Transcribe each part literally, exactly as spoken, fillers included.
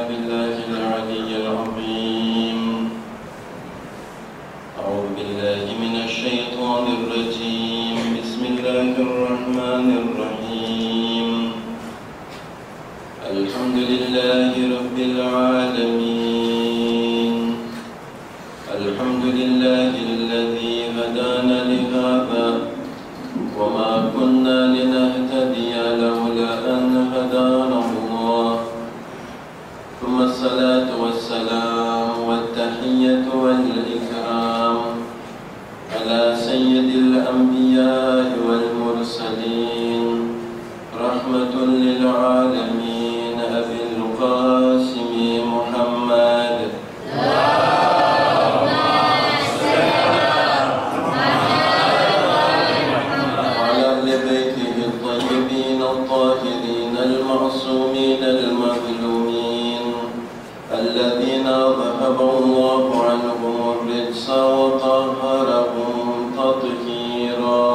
بالله العلي العظيم. أعوذ بالله من الشيطان الرجيم. بسم الله الرحمن الرحيم. الحمد لله رب العالمين. الحمد لله الذي هدانا لهذا وما كنا لنهتدي لولا أن هدانا الله. ثم الصلاة والسلام والتحية والإكرام على سيد الأنبياء والمرسلين رحمة للعالمين أبي القاسم محمد. المعصومين المظلومين الذين ذهب الله عنهم الرجس وطهرهم تطهيرا.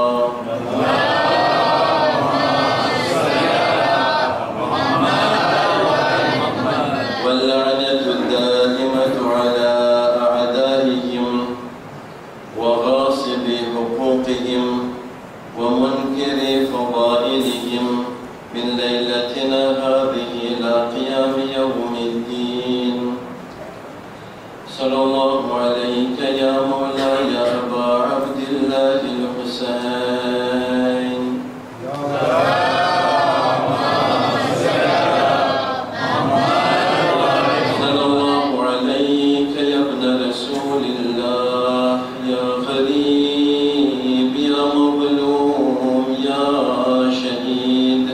واللعنة الدائمة على أعدائهم وغاصب حقوقهم ومنكر فضائلهم من ليلتنا هذه إلى قيام يوم الدين. صلى الله عليك يا مولاي أبا عبد الله الحسين. صلى الله عليك يا ابن رسول الله يا غريب يا مظلوم يا شهيد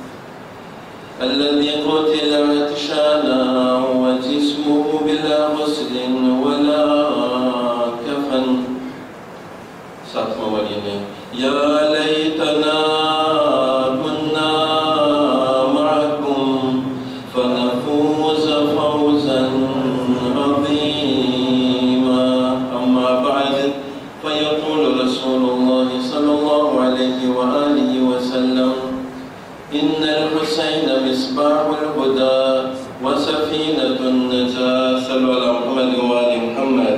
الذي قتل عطشانا وجسمه بلا غسل ولا كفن. ساتم ولينا يا ليتنا كنا معكم فنفوز فوزا عظيما. أما بعد فيقول رسول الله صلى الله عليه وآله وسلم: إن الحسين مصباح الهدى وسفينة النجاة. صلوا على محمد وآل محمد.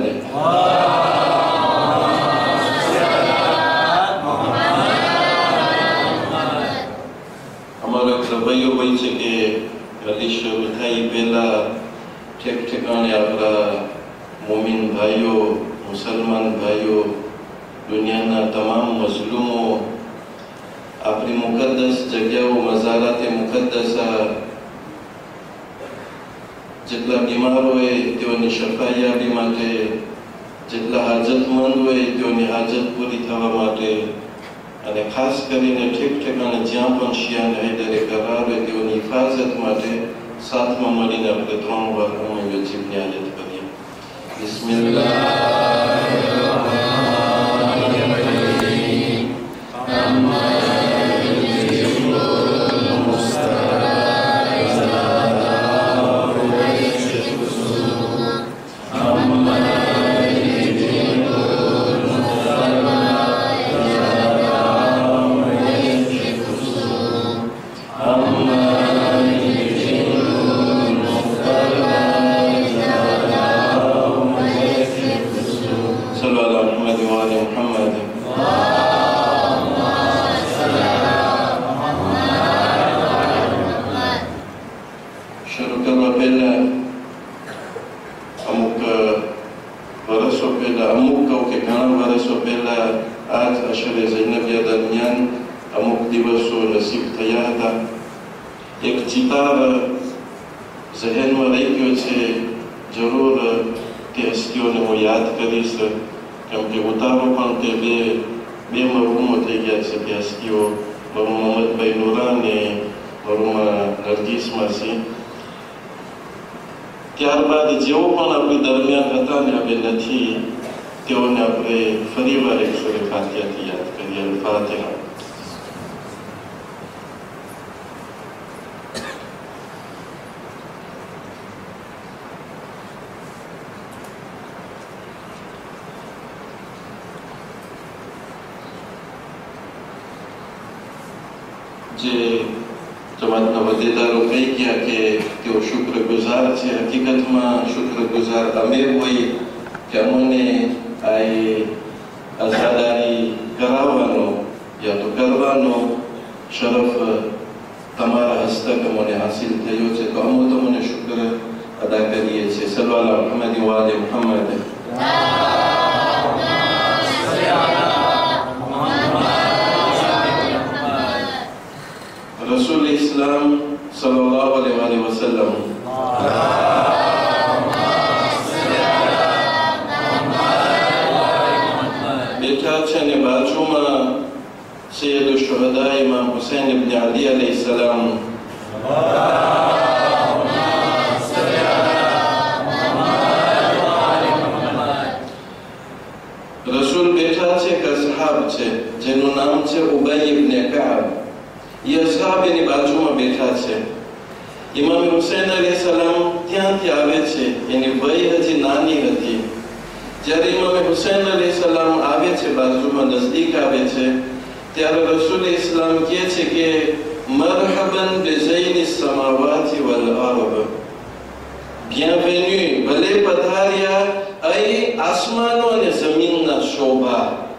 हमारे भाइयों भाई से के गलिश मिठाई बेला ठेक ठिकाने आपला मोमिन भाइयों मुसलमान भाइयों दुनिया ना तमाम मजलूमों अपनी मुकद्दस जगह मज़ारात मुकद्दसा जितला बीमार होए तेओनी शफायाबी माटे जितला हाजतमंद होए तेओनी हाजत पूरी थवा माटे અને ખાસ કરીને ઠીક ઠેકાણે જ્યાં પણ શિયાન હૈદરે કરાર હોય તેઓની હિફાજત માટે સાથમાં મળીને આપણે ત્રણ વાર અમે જીવની હાજત કરીએ. બિસ્મિલ્લાહ. ત્યારબાદ જેઓ પણ આપણી દરમિયાન હતા ને હવે નથી તેઓને આપણે ફરીવાર એક સૂરે ફાતિહાથી યાદ કરીએ. અલ ફાતિહા. જે જમાતના હોદ્દેદારો કહી ગયા કે તેઓ શુક્રગુજાર છે. હકીકતમાં શુક્રગુજાર અમે હોય કે અમને આ અઝાદારી કરાવવાનો યા તો કરવાનો શરફ તમારા હસ્તક મને હાસિલ થયો છે, તો અમે તમને શુક્ર અદા કરીએ છીએ. સલ્લલ્લાહુ અલૈહિ વ મુહમ્મદ. रसूल इस्लाम सल्लल्लाहु अलैहि वसल्लम बेटा छे ने बाजूમાં सैयद शुहदा इमाम हुसैन इब्न अली अलैहि सलाम रसूल बेटा छे કે સહાબ છે જેનું નામ છે ઉબય ઇબ્ન કઅબ. ये असहाब एनी बाजूમાં બેઠા છે. ઇમામ હુસૈન અલૈહિ સલામ ત્યાંથી આવે છે. એની વય હજી નાની હતી. જ્યારે ઇમામ હુસૈન અલૈહિ સલામ આવે છે, બાજુમાં નજદીક આવે છે, ત્યારે રસૂલ ઇસ્લામ કહે છે કે મરહબન બિઝૈની સમાવાતિ વલ અરબ. bienvenue, ભલે પધાર્યા અહીં આસમાનો અને જમીનના શોભા.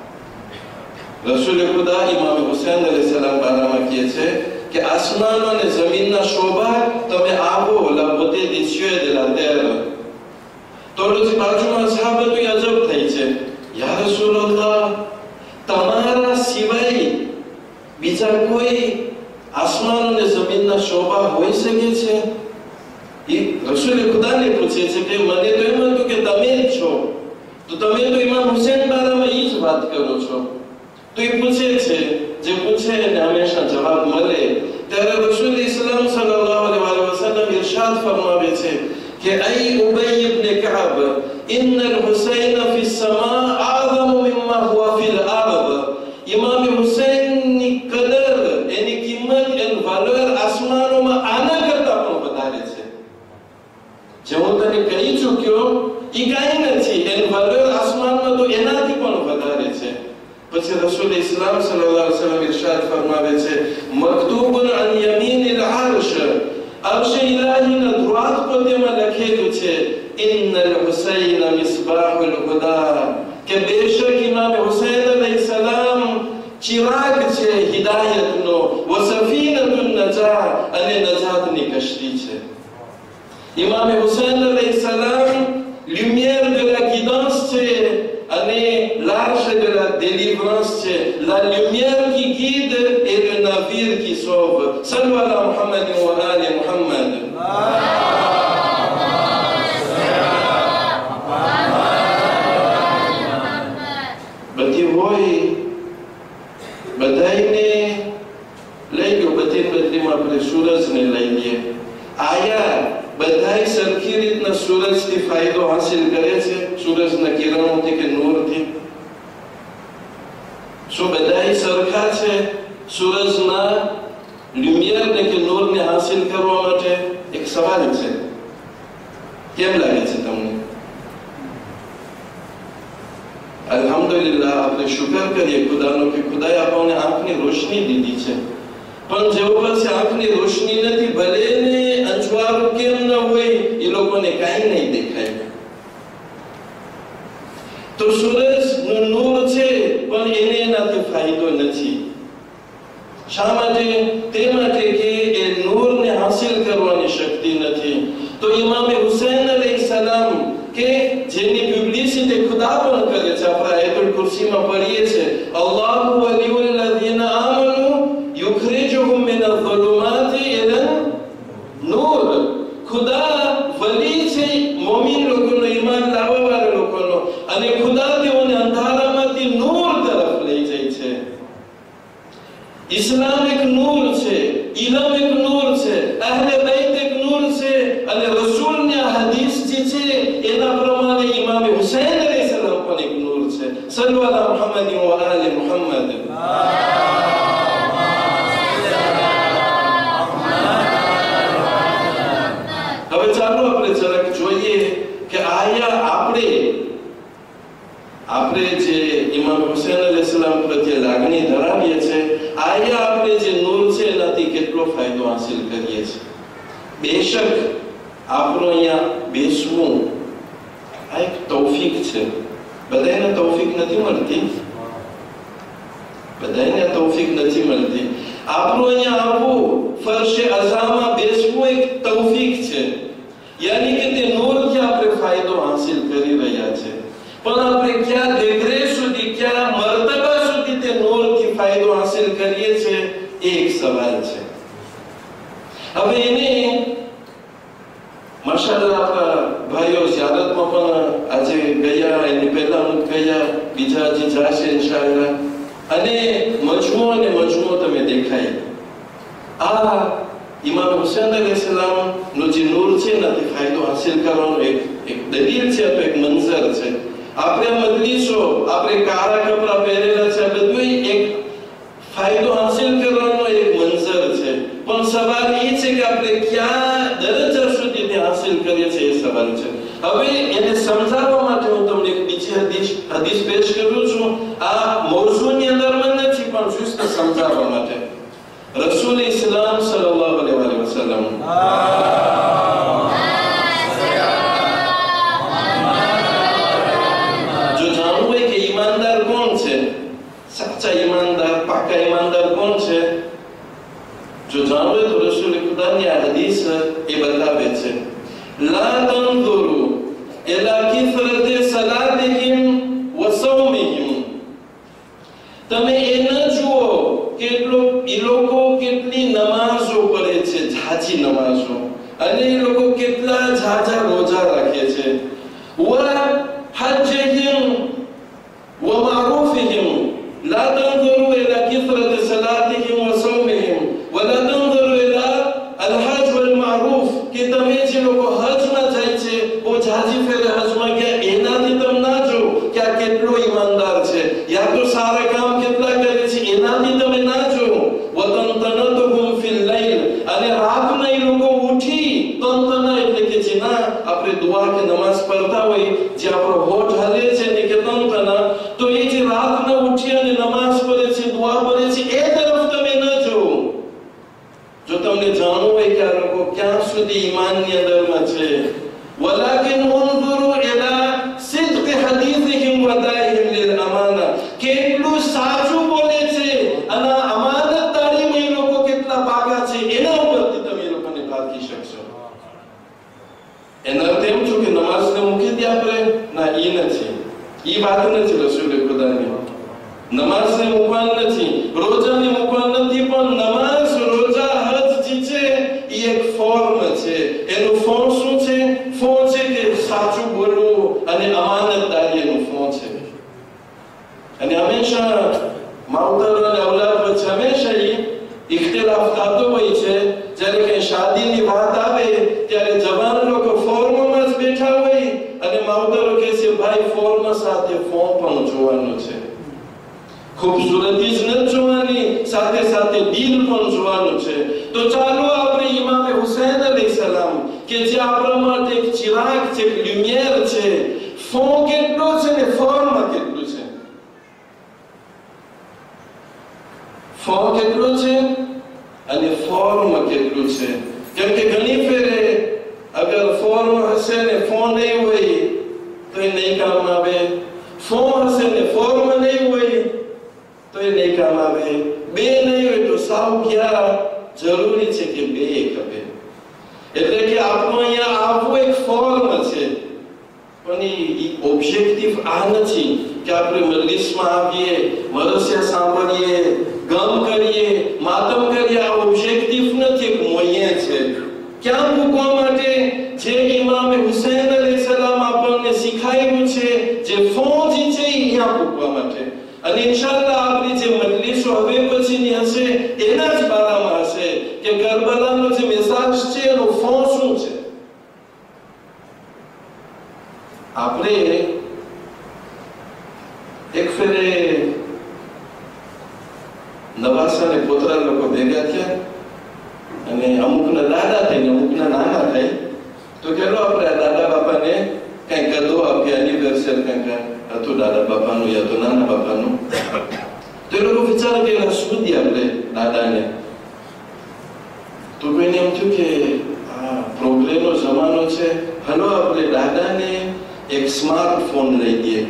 रसूल खुदा इमाम हुसैन अलैहि सलाम बाराમાં કહે છે કે આસમાન અને જમીનના શોભા તમે આવો la beauté des cieux et de la terre. તો રોજ બાજુમાં સાહબતો અજબ થઈ છે. યા રસૂલલ્લાહ, તમારા સિવાય બીજા કોઈ આસમાન અને જમીનના શોભા હોઈ શકે છે? એ રસૂલ ખુદાને પૂછે છે કે મને તો એમ હતું કે તમે જ છો, તો તમે તો ઇમામ હુસૈન બારામાં એ જ વાત કરો છો. तो ये पूछे छे, जे पूछे ने हमेशा जवाब મળે. ત્યારે રસૂલ ઇસ્લામ સલ્લલ્લાહુ અલૈહિ વસલ્લમ ઇરશાદ ફરમાવે છે કે અય ઉબય ઇબ્ન કઅબ, ઇન્ન અલ-હુસૈન ફી السماء اعظم مما هو في الارض. ઇમામ હુસૈન ની કદર, એની કિંમત, એની વેલ્યુ આસમાનોમાં આના કરતા પણ વધારે છે. જે હું તને કહી ચૂક્યો એ કાંઈ નથી, એની વેલ્યુ આસમાનમાં તો એનાથી પણ વધારે છે. પછી રસૂલ ઇસ્લામ સલ્લલ્લાહુ અલૈહિ વસલ્લમ ઇરશાદ ફરમાવે છે મકતૂબુન અન યમીનિલ અર્શ, અર્શ ઇલાહીના ધ્રુવાત પદ્યમાં લખેલું છે ઇન્નલ હુસૈન મિસ્બાહુલ હુદા, કે બેશક ઇમામ હુસૈન અલૈહિ સલામ ચિરાગ છે હિદાયતનો, વ સફીનતુન નજા, અને નજાતની કશ્તી છે. ઇમામ હુસૈન અલૈહિ સલામ lumière de la guidance છે અને l'arche de la délivrance છે. La lumière qui guide et le navire qui sauve. Sallu ala Muhammad wa ali Muhammad. બધી હોય બધાઈને લઈ ગયો. બધી બદલીમાં આપણે સૂરજને લઈ લઈએ. આયા બધાય સરખી રીતના સૂરજથી ફાયદો હાસિલ કરે છે? સૂરજના કિરણોથી કે નૂરથી? શું બધાય સરખા છે સૂરજના લ્યુમિયરને કે નૂરને હાસિલ કરવા માટે? એક સવાલ છે. કેમ લાગે છે તમને? અલ્હમ્દુલિલ્લાહ, આપણે શુક્ર કરીએ ખુદાનો કે ખુદાએ આપણને આંખની રોશની દીધી છે. પણ જેઓ પાસે આંખની રોશની નથી, ભલે ને અંજવાળું કેમ ન હોય, એ લોકોને કાંઈ નહીં દેખાય. તો સૂરજનું નૂર છે પણ એને એનાથી ફાયદો નથી. શા માટે? તે માટે કે એ નૂરને હાસિલ કરવાની શક્તિ નથી. તો ઇમામે હુસૈન અલૈહિ સલામ કે જેની પબ્લિસિટી ખુદા પણ કરે છે, આપણે આયતુલ કુર્સીમાં પઢીએ છે અલ્લાહુ વલિયુલ લઝીના આમનુ યુખરિજુહુમ મિનલ ઝુલુમાતિ ઇલન નૂર. ખુદા વલી છે મોમિન લોકોનો, ઈમાન લાવવાવાળા લોકોનો, અને ખુદા તેઓને અંધારામાંથી નૂર તરફ લઈ જાય છે. ઇસ્લામ એક નૂર છે, ઇલમ એક નૂર છે, અહલે બૈત એક નૂર છે, અને રસૂલની હદીસ જે છે એના પ્રમાણે ઇમામ હુસૈન અલૈહિ સલામ પણ એક નૂર છે. સલ્લુ અલા મુહમ્મદ વ આલિ મુહમ્મદ. હવે ચાલો આપણે જરાક જોઈએ કે આયા આપણે આપણે જે ઇમામ હુસૈન અલૈહિ સલામ પ્રત્યે લાગણી ધરાવીએ છીએ, આયા આપણે જે નૂર છે એનાથી કેટલો ફાયદો હાસિલ કરીએ છીએ. બેશક આપણું અહીંયા બેસવું આ એક તૌફીક છે. બધાને તૌફીક નથી મળતી, બધાને તૌફીક નથી મળતી. આપણું અહીંયા આવવું, ફરશે અઝામાં બેસવું એક તૌફીક છે. યાની કે તે નૂરથી આપણે ફાયદો હાંસિલ કરી રહ્યા છે. પણ આપણે ક્યાં ડિગ્રી સુધી, ક્યાં મર્તબા સુધી તે નૂરથી ફાયદો હાંસિલ કરીએ છીએ એ એક સવાલ છે. હવે એને માશાઅલ્લાહ આપણા ભાઈઓ ઝિયારતમાં પણ આજે ગયા, એની પહેલા હું ગયા, બીજા જે જાશે ઇન્શાઅલ્લાહ. અને મજમો અને મજમો તમે દેખાય. આ ઇમામ હુસૈન અલૈહિસ્સલામ નો જે નૂર છે એનાથી ફાયદો હાંસિલ કરવાનો એક એક દલીલ છે, તો એક મંઝર છે. આપણે મજલિસો, આપણે કાળા કપડા પહેરેલા છે, બધું એક ફાયદો હાંસિલ કરવાનો એક મંઝર છે. પણ સવાલ એ છે કે આપણે ક્યાં દરજ્જા સુધી તે હાંસિલ કરીએ છીએ એ સવાલ છે. હવે એને સમજાવવા માટે હું તમને એક બીજી હદીસ હદીસ પેશ કરું છું. આ મૌઝૂની અંદરમાં નથી, પણ juste સમજાવવા માટે. રસૂલ ઇસ્લામ સલ્લલ્લાહુ અલૈહિ વસલ્લમ જો જાણવું હોય કે ઈમાનદાર કોણ છે, સાચા ઈમાનદાર, પાકા ઈમાનદાર કોણ છે, જો જાણવું હોય તો રસૂલ ખુદાની આ હદીસ એ બતાવે છે. લા તંઝુરુ ઇલા કિસરતિ સલાતિહિમ વ સૌમિહિમ. તમે એ ન જુઓ કેટલો એ લોકો કેટલી નમાઝો પડે છે, ઝાઝી નમાઝો, અને એ લોકો કેટલા ઝાઝા રોજા રાખે છે. વ હજ્જિહિમ વ મારૂફિહિમ. લા તંઝુરુ ઇલા કિસરતિ સલાતિહિમ વ સૌમિહિમ વલા તંઝુરુ ઇલા અલ-હજ્જ વલ મારૂફ. કે તમે જે લોકો હજમાં જાય છે, ઓ ઝાઝી ફેરે હજમાં ગયા, એનાથી તમે ના જો કે આ કેટલો ઈમાનદાર છે, યા તો સારા કામ કેટલા કરે છે, એનાથી તમે ના જો. વતન તનતુહુમ ફિલ લૈલ. અને રાતના એ લોકો ઉઠી તનતના એટલે કે જે ના આપણે દુઆ કે નમાઝ પઢતા હોય, જે આપણો હોઠ હલે છે ને કે તનતના, તો એ જે રાતના ઉઠી અને નમાઝ પઢે છે, દુઆ પઢે છે, એ તરફ તમે ન જો. જો તમને જાણવું હોય કે આ લોકો ક્યાં સુધી ઈમાનની અંદરમાં છે, વલાકિન ઉનઝુરુ ઇલા સિદ્ક હદીસિહિમ વ દાઇહિમ લિલ અમાના. કેટલું સાચું બોલે છે અને અમાનતદારીમાં એ લોકો કેટલા પાકા છે, એના ઉપરથી તમે એ લોકોને પારખી શકશો. એનો અર્થ એમ છું કે નમાઝને મૂકી દે આપણે, ના, એ નથી, એ વાત નથી રસૂલ ખુદાની. નમાઝને મૂકવાનું નથી, રોજાને મૂકવાનું નથી, પણ નમાઝ, રોજા, હજ જે છે એ એક ફોર્મ છે. એનું ફોર્મ શું છે? ફોર્મ છે કે સાચું બોલવું અને અમાનતદારી એનું ફોર્મ છે. અને હંમેશા માવતર અને ઔલાદ વચ્ચે હંમેશા એ ઇખ્તિલાફ થતો હોય છે. જ્યારે કઈ શાદીની વાત આવે ત્યારે જવાન લોકો ફોર્મમાં જ બેઠા હોય અને માવતરો કહે છે ભાઈ ફોર્મ સાથે ફોર્મ પણ જોવાનું છે, ખૂબસૂરતી જ નથી જોવાની, સાથે સાથે દિલ પણ જોવાનું છે. તો ચાલો આપણે ઇમામે હુસૈન અલૈહિસ્સલામ કે જે આપણા માટે એક ચિરાગ છે, એક લ્યુમિયર છે, ફોર્મ કેટલો છે ને ફોર્મ કેટલું છે. ફોર્મ કેટલું છે અને ફોર્મ કેટલું છે. કેમ કે ઘણી ફેરે અગર ફોર્મ હશે ને ફોર્મ નહીં હોય તો એ નહીં કામ આવે, ફોર્મ હશે ને ફોર્મ નહીં હોય તો એ નહીં કામ આવે, બે નહીં હોય તો સાવ ક્યાં જરૂરી છે કે બે ખપે. એટલે કે આપણું અહીંયા આવવું એક ફોર્મ છે, પણ એ ઓબ્જેક્ટિવ આ નથી કે આપણે મજલિસમાં આવીએ, મરસિયા સાંભળીએ, ગમ કરીએ, માતમ કરીએ. આ ઓબ્જેક્ટિવ નથી, એક મોયે છે. ક્યાં મૂકવા માટે? જે ઇમામે હુસૈન અલૈહિસ્સલામ આપણને શીખાયું છે, જે ફોજી છે અહીંયા મૂકવા માટે. અને ઇન્શાઅલ્લાહ આપણી જે મજલિસો હવે પછીની હશે એના જ બારામાં હશે કે કરબલાનો જે મેસાજ છે એનો ફોન શું છે. આપણે એક ફેરે નવાસા ને પોતરા લોકો ભેગા થયા અને અમુકના દાદા થાય ને અમુકના નાના થાય, તો ચાલો આપણે આ દાદા બાપાને કઈ ગદો આપીએ, એનિવર્સરી કંઈક હતું દાદા બાપાનું યા તો નાના બાપાનું. તો એ લોકો વિચાર કે શું દે આપણે દાદાને. તો કોઈને એમ થયું કે આ પ્રોગ્રેમનો જમાનો જમાનો છે. હલો આપણે દાદાને એક સ્માર્ટફોન લઈ દઈએ,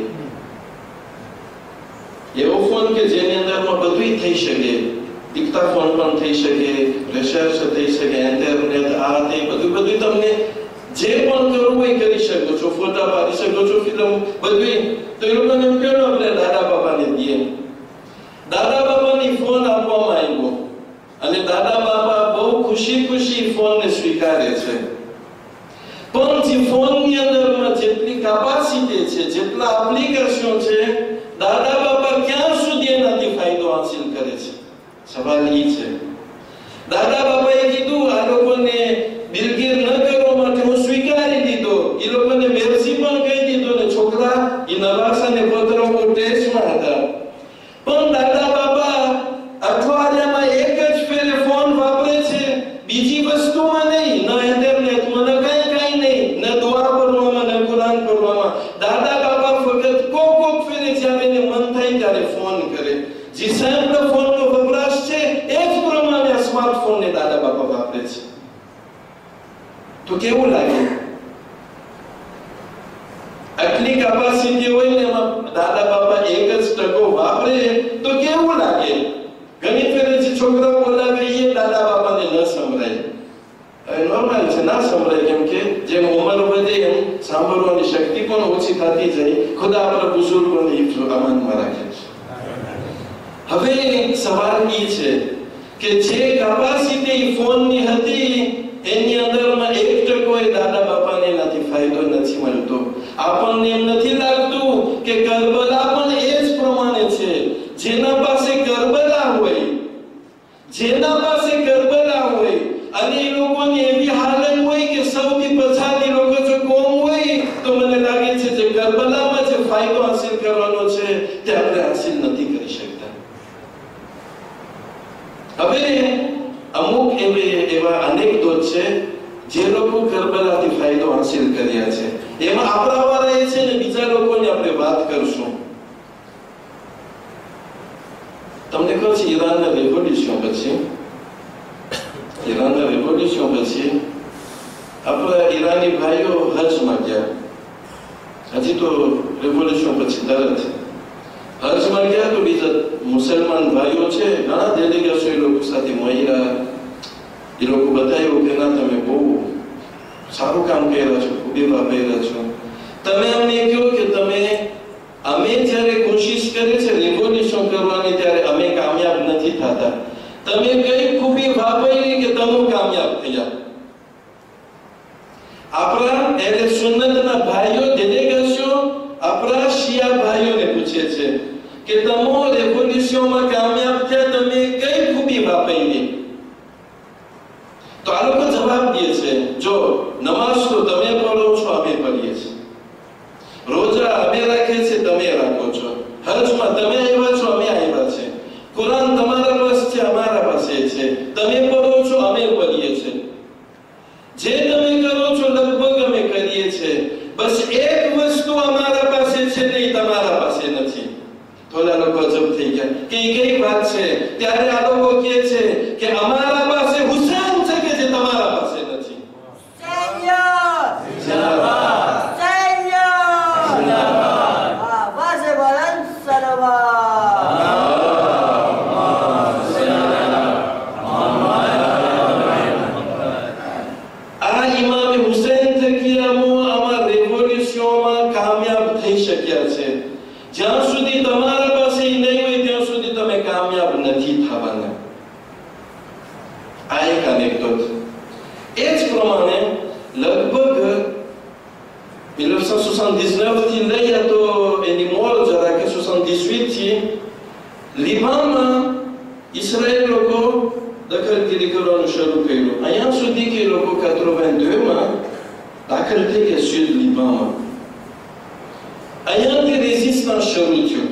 એવો ફોન કે જેની અંદરમાં બધું થઈ શકે, ડિક્ટાફોન પણ થઈ શકે, રિસર્ચ થઈ શકે, ઇન્ટરનેટ, આ તે બધું બધું તમને જે પણ કરવું હોય કરી શકો છો, ફોટા પાડી શકો છો, ફિલ્મ બધું. તો એ લોકોને એમ કહ્યું આપણે દાદા બાપાને દઈએ. દાદા બાપાની ફોન આપવામાં આવ્યો અને દાદા બાપા બહુ ખુશી ખુશી ફોનને સ્વીકારે છે. પણ જે ફોનની અંદરમાં જેટલી કેપેસિટી છે, જેટલા એપ્લિકેશન છે, દાદા બાપા ક્યાં સુધી એનાથી ફાયદો હાંસિલ કરે છે? સવાલ એ છે. દાદા બાપાએ કીધું આ લોકોને દિલગીર ન કરવા માટે હું સ્વીકારી દીધો, એ લોકોને મેરસી પણ કહી દીધો ને છોકરા એ નવાસ અને પત્રો ટેસ્ટમાં હતા. પણ દાદા બાપા અઠવાડિયામાં એક જ ફેરે ફોન વાપરે છે, બીજી વસ્તુમાં નહીં, ન ઇન્ટરનેટમાં, ન કઈ કઈ નહીં, ન દુઆ કરવામાં, ન કુરાન પઢવામાં. દાદા બાપા ફક્ત કોક કોક ફેરે જ્યારે એને મન થાય ત્યારે ફોન કરે. જે સેમ્પલ ફોનનો વપરાશ છે એ જ પ્રમાણે આ સ્માર્ટફોનને દાદા બાપા વાપરે છે. તો કેવું લાગે? આટલી કેપેસિટી હોય ને એમાં દાદા બાપા એક જ ટકો વાપરે તો કેવું લાગે? ઘણી ફેરે જે છોકરાઓ બોલાવે એ દાદા બાપાને ન સંભળાય. નોર્મલ છે, ના સંભળાય, કેમ કે જેમ ઉંમર વધે એમ સાંભળવાની શક્તિ પણ ઓછી થતી જાય. ખુદા આપણા બુઝુર્ગોને અમાનમાં રાખે છે. હવે સવાલ એ છે કે જે કેપેસિટી ફોનની હતી એની અંદરમાં એક ટકો એ દાદા બાપાને એનાથી ફાયદો નથી મળતો. આપણને એમ નથી લાગતું કે કરબલા પણ એ જ પ્રમાણે છે. જેના પાસે કરબલા હોય, જેના પાસે કરબલા હોય અને એ લોકોની એવી હાલત હોય કે સૌથી પછાતી લોકો જો કોમ હોય, તો મને લાગે છે જે કરબલામાં જે ફાયદો હાંસિલ કરવાનો છે તે આપણે હાંસિલ નથી કરી શકતા. હવે અમુક એવા અનેક દોષ છે જે લોકો કરબલાથી ફાયદો હાંસિલ કર્યા છે. એમાં આપણા વાળા એ છે ને બીજા લોકોની આપણે વાત કરશું. તમને કહું છું, ઈરાનના રેવોલ્યુશન પછી ઈરાનના રેવોલ્યુશન પછી આપણા ઈરાની ભાઈઓ હજમાં ગયા. હજી તો રેવોલ્યુશન પછી તરત હજમાં ગયા તો બીજા મુસલમાન ભાઈઓ છે, ઘણા ડેલિગેટ્સ એ લોકો સાથે મળ્યા. એ લોકો બતાવ્યું કે ના, તમે બહુ સારું કામ કર્યા છો, ખૂબી વાપર્યા છો. તમે અમને કહો કે તમે અમે જ્યારે કોશિશ કરે છે રેવોલ્યુશન કરવાની ત્યારે અમે કામયાબ નથી થતા. તમે કઈ ખૂબી વાપરી કે તમે કામયાબ થયા? આપણા એટલે સુન્નતના ભાઈઓ ડેલિગેટ્સો આપણા શિયા ભાઈઓને પૂછે છે કે તમે રેવોલ્યુશનમાં કામયાબ થયા, તમે કઈ ખૂબી વાપરી? તો આ લોકો જવાબ દે છે, જો નમાઝ તો તમે પઢો છો, અમે પઢીએ છીએ. રોજા અમે રાખીએ છીએ, તમે રાખો છો. હજમાં તમે આવ્યા છો, અમે આવ્યા છે. કુરાન તમારા પાસે છે, અમારા પાસે છે. તમે પઢો છો, અમે પઢીએ છીએ. જે તમે કરો છો લગભગ અમે કરીએ છીએ. બસ એક વસ્તુ અમારા પાસે છે ને તમારા પાસે નથી. થોડા લોકો અજબ થઈ ગયા કે એ કઈ વાત છે? ત્યારે આ લોકો કહે છે કે અમારા પાસે હુસૈન છે કે જે તમારા પાસે નથી. આ ઇમામે હુસૈન થકી અમારા રેવોલ્યુશનમાં કામયાબ થઈ શક્યા છે. જ્યાં સુધી તમારા પાસે નહીં હોય ત્યાં સુધી તમે કામયાબ નથી થવાના. આ એક એનેક્ડોટ. એ જ પ્રમાણે લગભગ mille neuf cent soixante-dix-neuf થી લઈ તો એની મોર જરા કે soixante-dix-huit થી લિબાનમાં ઇઝરાયલ લોકો દખલગીરી કરવાનું શરૂ કર્યું. અહીંયા સુધી કે લોકો quatre-vingt-deux માં દાખલ થઈ ગયા સ્યુદ લિબાનમાં. અહીંયાથી રેઝિસ્ટન્સ શરૂ થયું.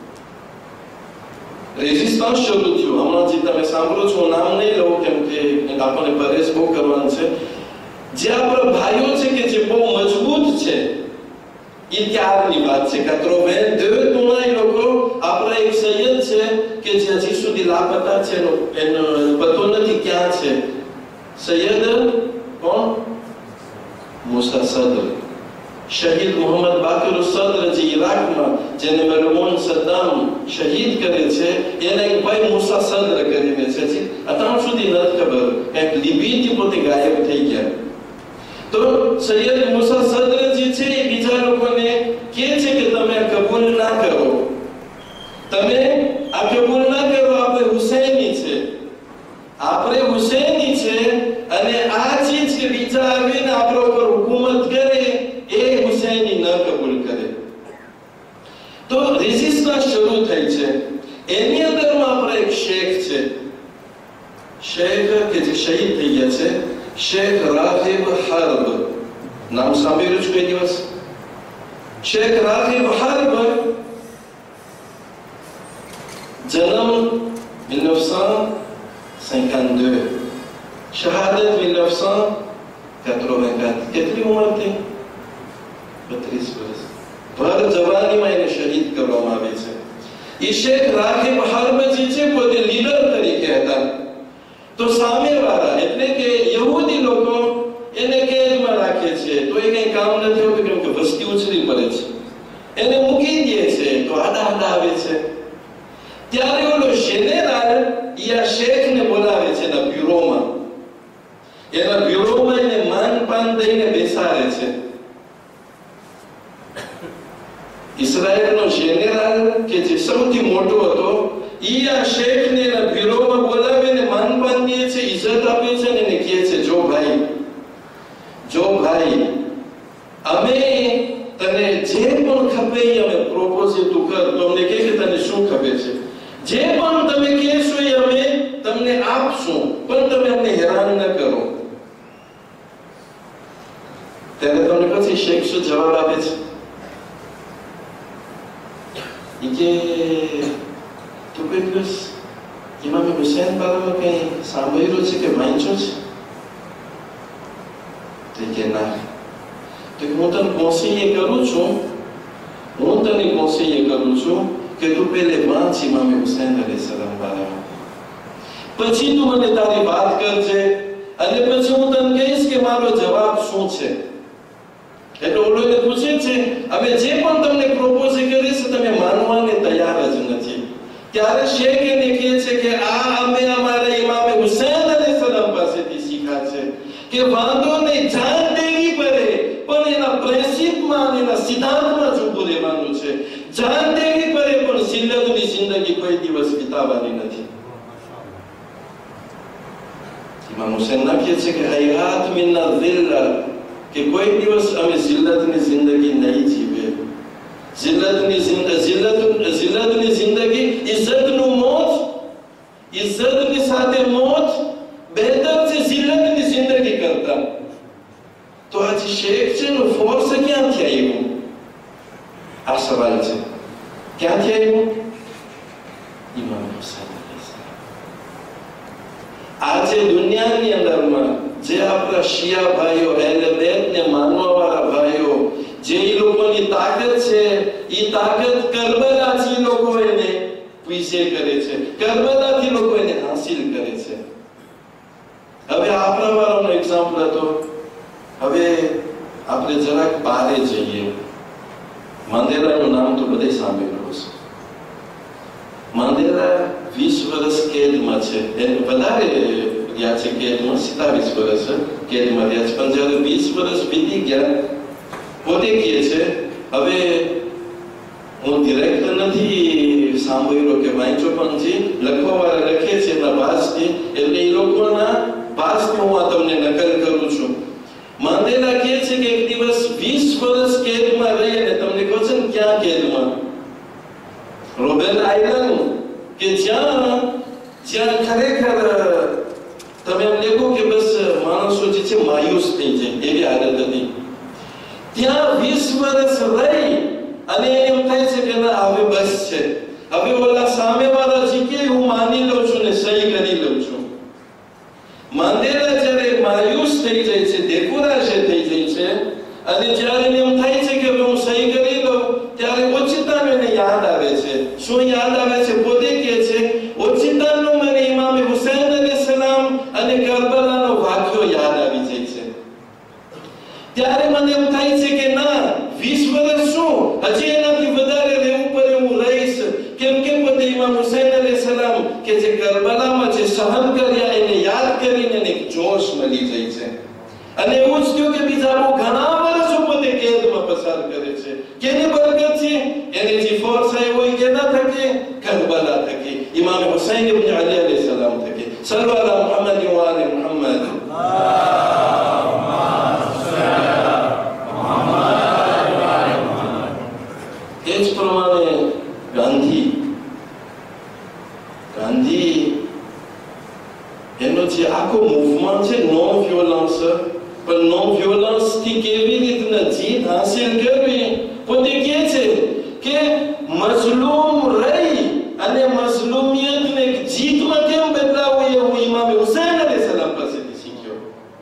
રેઝિસ્ટન્સ શરૂ થયું. હમણાં જે તમે સાંભળો છો, નામ નહીં લઉં કેમ કે આપણને પરેશ બહુ કરવાનું છે. જે આપણા ભાઈઓ છે કે જે બહુ મજબૂત છે, એ ત્યારની વાત છે. quatre-vingt-deux માં એ લોકો આપણા એક સૈયદ છે કે જે હજી સુધી લાપતા છે, એનો પતો નથી ક્યાં છે. સૈયદ કોણ? મૂસા સદ્ર, શહીદ મોહમ્મદ બાકર સદ્ર જે ઈરાકમાં જેને મરહૂમ સદ્દામ શહીદ કરે છે, એના એક ભાઈ મૂસા સદ્ર કરીને છે, અત્યાર સુધી નથી ખબર, કંઈક લિબીથી પોતે ગાયબ થઈ ગયા. તો સૈયદ મૂસા સદ્ર જે છે એ બીજા લોકોને કહે છે કે તમે કબૂલ ના કરો, તમે આ કબૂલ ના કરો, આપણે હુસૈની છે, આપણે હુસૈની છે, અને આ ચીજ કે બીજા આવીને આપણા ઉપર હુકુમત કરે એ હુસૈની ન કબૂલ કરે. તો રેઝિસ્ટન્સ શરૂ થઈ છે. એની અંદરમાં આપણા એક શેખ છે, શેખ કે જે શહીદ થઈ ગયા છે, શેખ રાગિબ હર્બ. નામ સાંભળ્યું છે કોઈ દિવસ? શેખ રાગિબ હર્બ જન્મ mille neuf cent cinquante-deux, શહાદત mille neuf cent quatre-vingt-quatre. કેટલી ઉંમર થઈ? બત્રીસ વર્ષ. ભર જવાનીમાં એને શહીદ કરવામાં આવે છે. એ શેખ રાગિબ હર્બ જે છે પોતે લીડર તરીકે હતા. તો સામેવાળા એટલે કે યહૂદી લોકો એને કેદમાં રાખે છે, તો એ કઈ કામ નથી હોતું કેમ કે વસ્તી ઉછળી પડે છે, એને મૂકી દે છે, તો આડા આડા આવે છે. ત્યારે ઓલો જેનેરલ યા શેખને બોલાવે છે એના બ્યુરોમાં, એના બ્યુરોમાં એને માનપાન દઈને બેસાડે છે. ઇઝરાયલનો જેનેરલ કે જે સૌથી મોટો હતો, ઈ આ શેખને એના બ્યુરોમાં બોલાવીને માનપાન દે છે, ઇજ્જત આપે છે, અને એને કહે છે, જો ભાઈ, જો ભાઈ, અમે તને જે પણ ખપે એ અમે પ્રોપોઝ તું કર. તો અમને કહે કે તને શું ખપે છે, જે પણ તમે કહેશો એ અમે તમને આપશું, પણ તમે અમને હેરાન ન કરો. ત્યારે તમને પછી શેખ શું જવાબ આપે છે? કે તું કોઈ દિવસ ઇમામ હુસૈન બારામાં કઈ સાંભળ્યું છે કે વાંચ્યું છે? કે ના. તો હું તને કોન્સીએ કરું છું, હું તને કોન્સીએ કરું છું કે તું પહેલે વાંચ ઇમામ હુસૈન અલૈહિસ્સલામ બારામાં, પછી તું મને તારી વાત કરજે, અને પછી હું તને કહીશ કે મારો જવાબ શું છે. એટલે ઓલો એને પૂછે છે, અમે જે પણ તમને પ્રોપોઝ કરીશું તમે માનવાને તૈયાર જ નથી. ત્યારે શેખ એને કહે છે કે આ અમે અમારા ઇમામ હુસૈન અલૈહિસ્સલામ પાસેથી શીખ્યા છે કે વાંધો નહીં, જાન દેવી પડે પણ એના પ્રિન્સિપમાં, એના સિદ્ધાંતમાં જ ઊભું રહેવાનું છે. જાન દેવી પડે પણ જિલ્લતની જિંદગી કોઈ દિવસ વિતાવવાની નથી. ઇમામ હુસૈન ના કહે છે કે હયાત મિન્ના ઝિલ્લા, કે કોઈ દિવસ અમે જિલ્લતની જિંદગી નહીં જીવે. જિલ્લતની જિંદગી જિલ્લત જિલ્લતની જિંદગી ઇજ્જતનું મોત, ઇજ્જતની સાથે મોત બહેતર છે જિલ્લતની જિંદગી કરતા. તો આ જે શેખ છે નો ફોર્સ ક્યાંથી આવ્યું? આ સવાલ છે, ક્યાંથી આવ્યું? ઇમામ હુસૈન. આજે દુનિયાની અંદરમાં જે આપણા શિયા ભાઈઓ, અહેલે બેતને માનવા વાળા ભાઈઓ, જે ઈ લોકોની તાકાત છે, ઈ તાકાત કરબલાથી લોકો એને વિશે કરે છે, કરબલાથી લોકો એને હાસિલ કરે છે. હવે આપણા વાળાનો એક્ઝામ્પલ હતો. હવે આપણે જરાક બહારે જઈએ. માંદેલાનું નામ તો બધે સાંભળ્યું હશે. માંદેલા વીસ વર્ષ કેદમાં છે, એને વધારે રહ્યા છે કેદમાં, સત્તાવીસ વર્ષ કેદમાં રહ્યા છે. પણ જયારે વીસ વર્ષ વીતી ગયા, પોતે કહે છે, હવે હું ડિરેક્ટ નથી સાંભળ્યો કે વાંચો, પણ જે લખવા વાળા લખે છે એના ભાષથી, એટલે એ લોકોના ભાષથી હું આ તમને નકલ કરું છું. માંદેલા કહે છે કે એક દિવસ વીસ વર્ષ કેદમાં રહી, અને તમને કહો છે ને ક્યાં કેદમાં? રોબેન આઇલેન્ડ, કે જ્યાં જ્યાં ખરેખર તમે એમ દેખો કે બસ માણસો જે છે માયુસ થઈ જાય એવી હાલત હતી. ત્યાં વીસ વર્ષ રહી અને એમ થાય છે કે ના હવે બસ છે, હવે ઓલા સામેવાળા જે કે હું માની લઉં છું ને સહી કરી લઉં છું. માંદેલા જ્યારે માયુસ થઈ જાય છે, દેખુરાશે થઈ જાય છે, અને જ્યારે એમ થાય છે કે હવે હું સહી કરી લઉં, ત્યારે ઓચિતાનો એને યાદ આવે છે. શું યાદ આવે છે? પોતે કહે છે, ઓચિતાનો મને ઇમામ હુસૈન અલૈહિસ્સલામ અને કરબલાનો વાક્યો યાદ આવી જાય છે. ત્યારે ત્યારે મને એમ થાય છે કે ના, વીસ વર્ષ શું, હજી એનાથી વધારે રહેવું પડે હું રહીશ. કેમ કે પોતે ઇમામ હુસૈન અલૈહિસ્સલામ કે જે કરબલામાં જે સહન કર્યા એને યાદ કરીને એક જોશ મળી જાય છે. અને એવું જ થયું કે બીજા બહુ ઘણા વર્ષો પોતે કેદમાં પસાર કરે છે. કેની બરકત છે? એને જે ફોર્સ આવ્યો હોય કેના થકે? કરબલા થકે, ઇમામ હુસૈન ઇબ્ન અલી અલૈહિસ્સલામ થકે. સલ્લુ અલા મુહમ્મદ વ આલી મુહમ્મદ. એ જ પ્રમાણે ગાંધી ગાંધી એનો જે આખો મૂવમેન્ટ છે નોન વ્યોલન્સ, પણ નોન વ્યોલન્સ થી કેવી રીતના જીત હાંસિલ કરવી, પોતે કહે છે કે મઝલૂમ રહી અને મઝલૂમિયતને એક જીતમાં કેમ બદલાવું એ હું ઇમામ હુસૈન અલૈહિસ્સલામ પાસેથી શીખ્યો.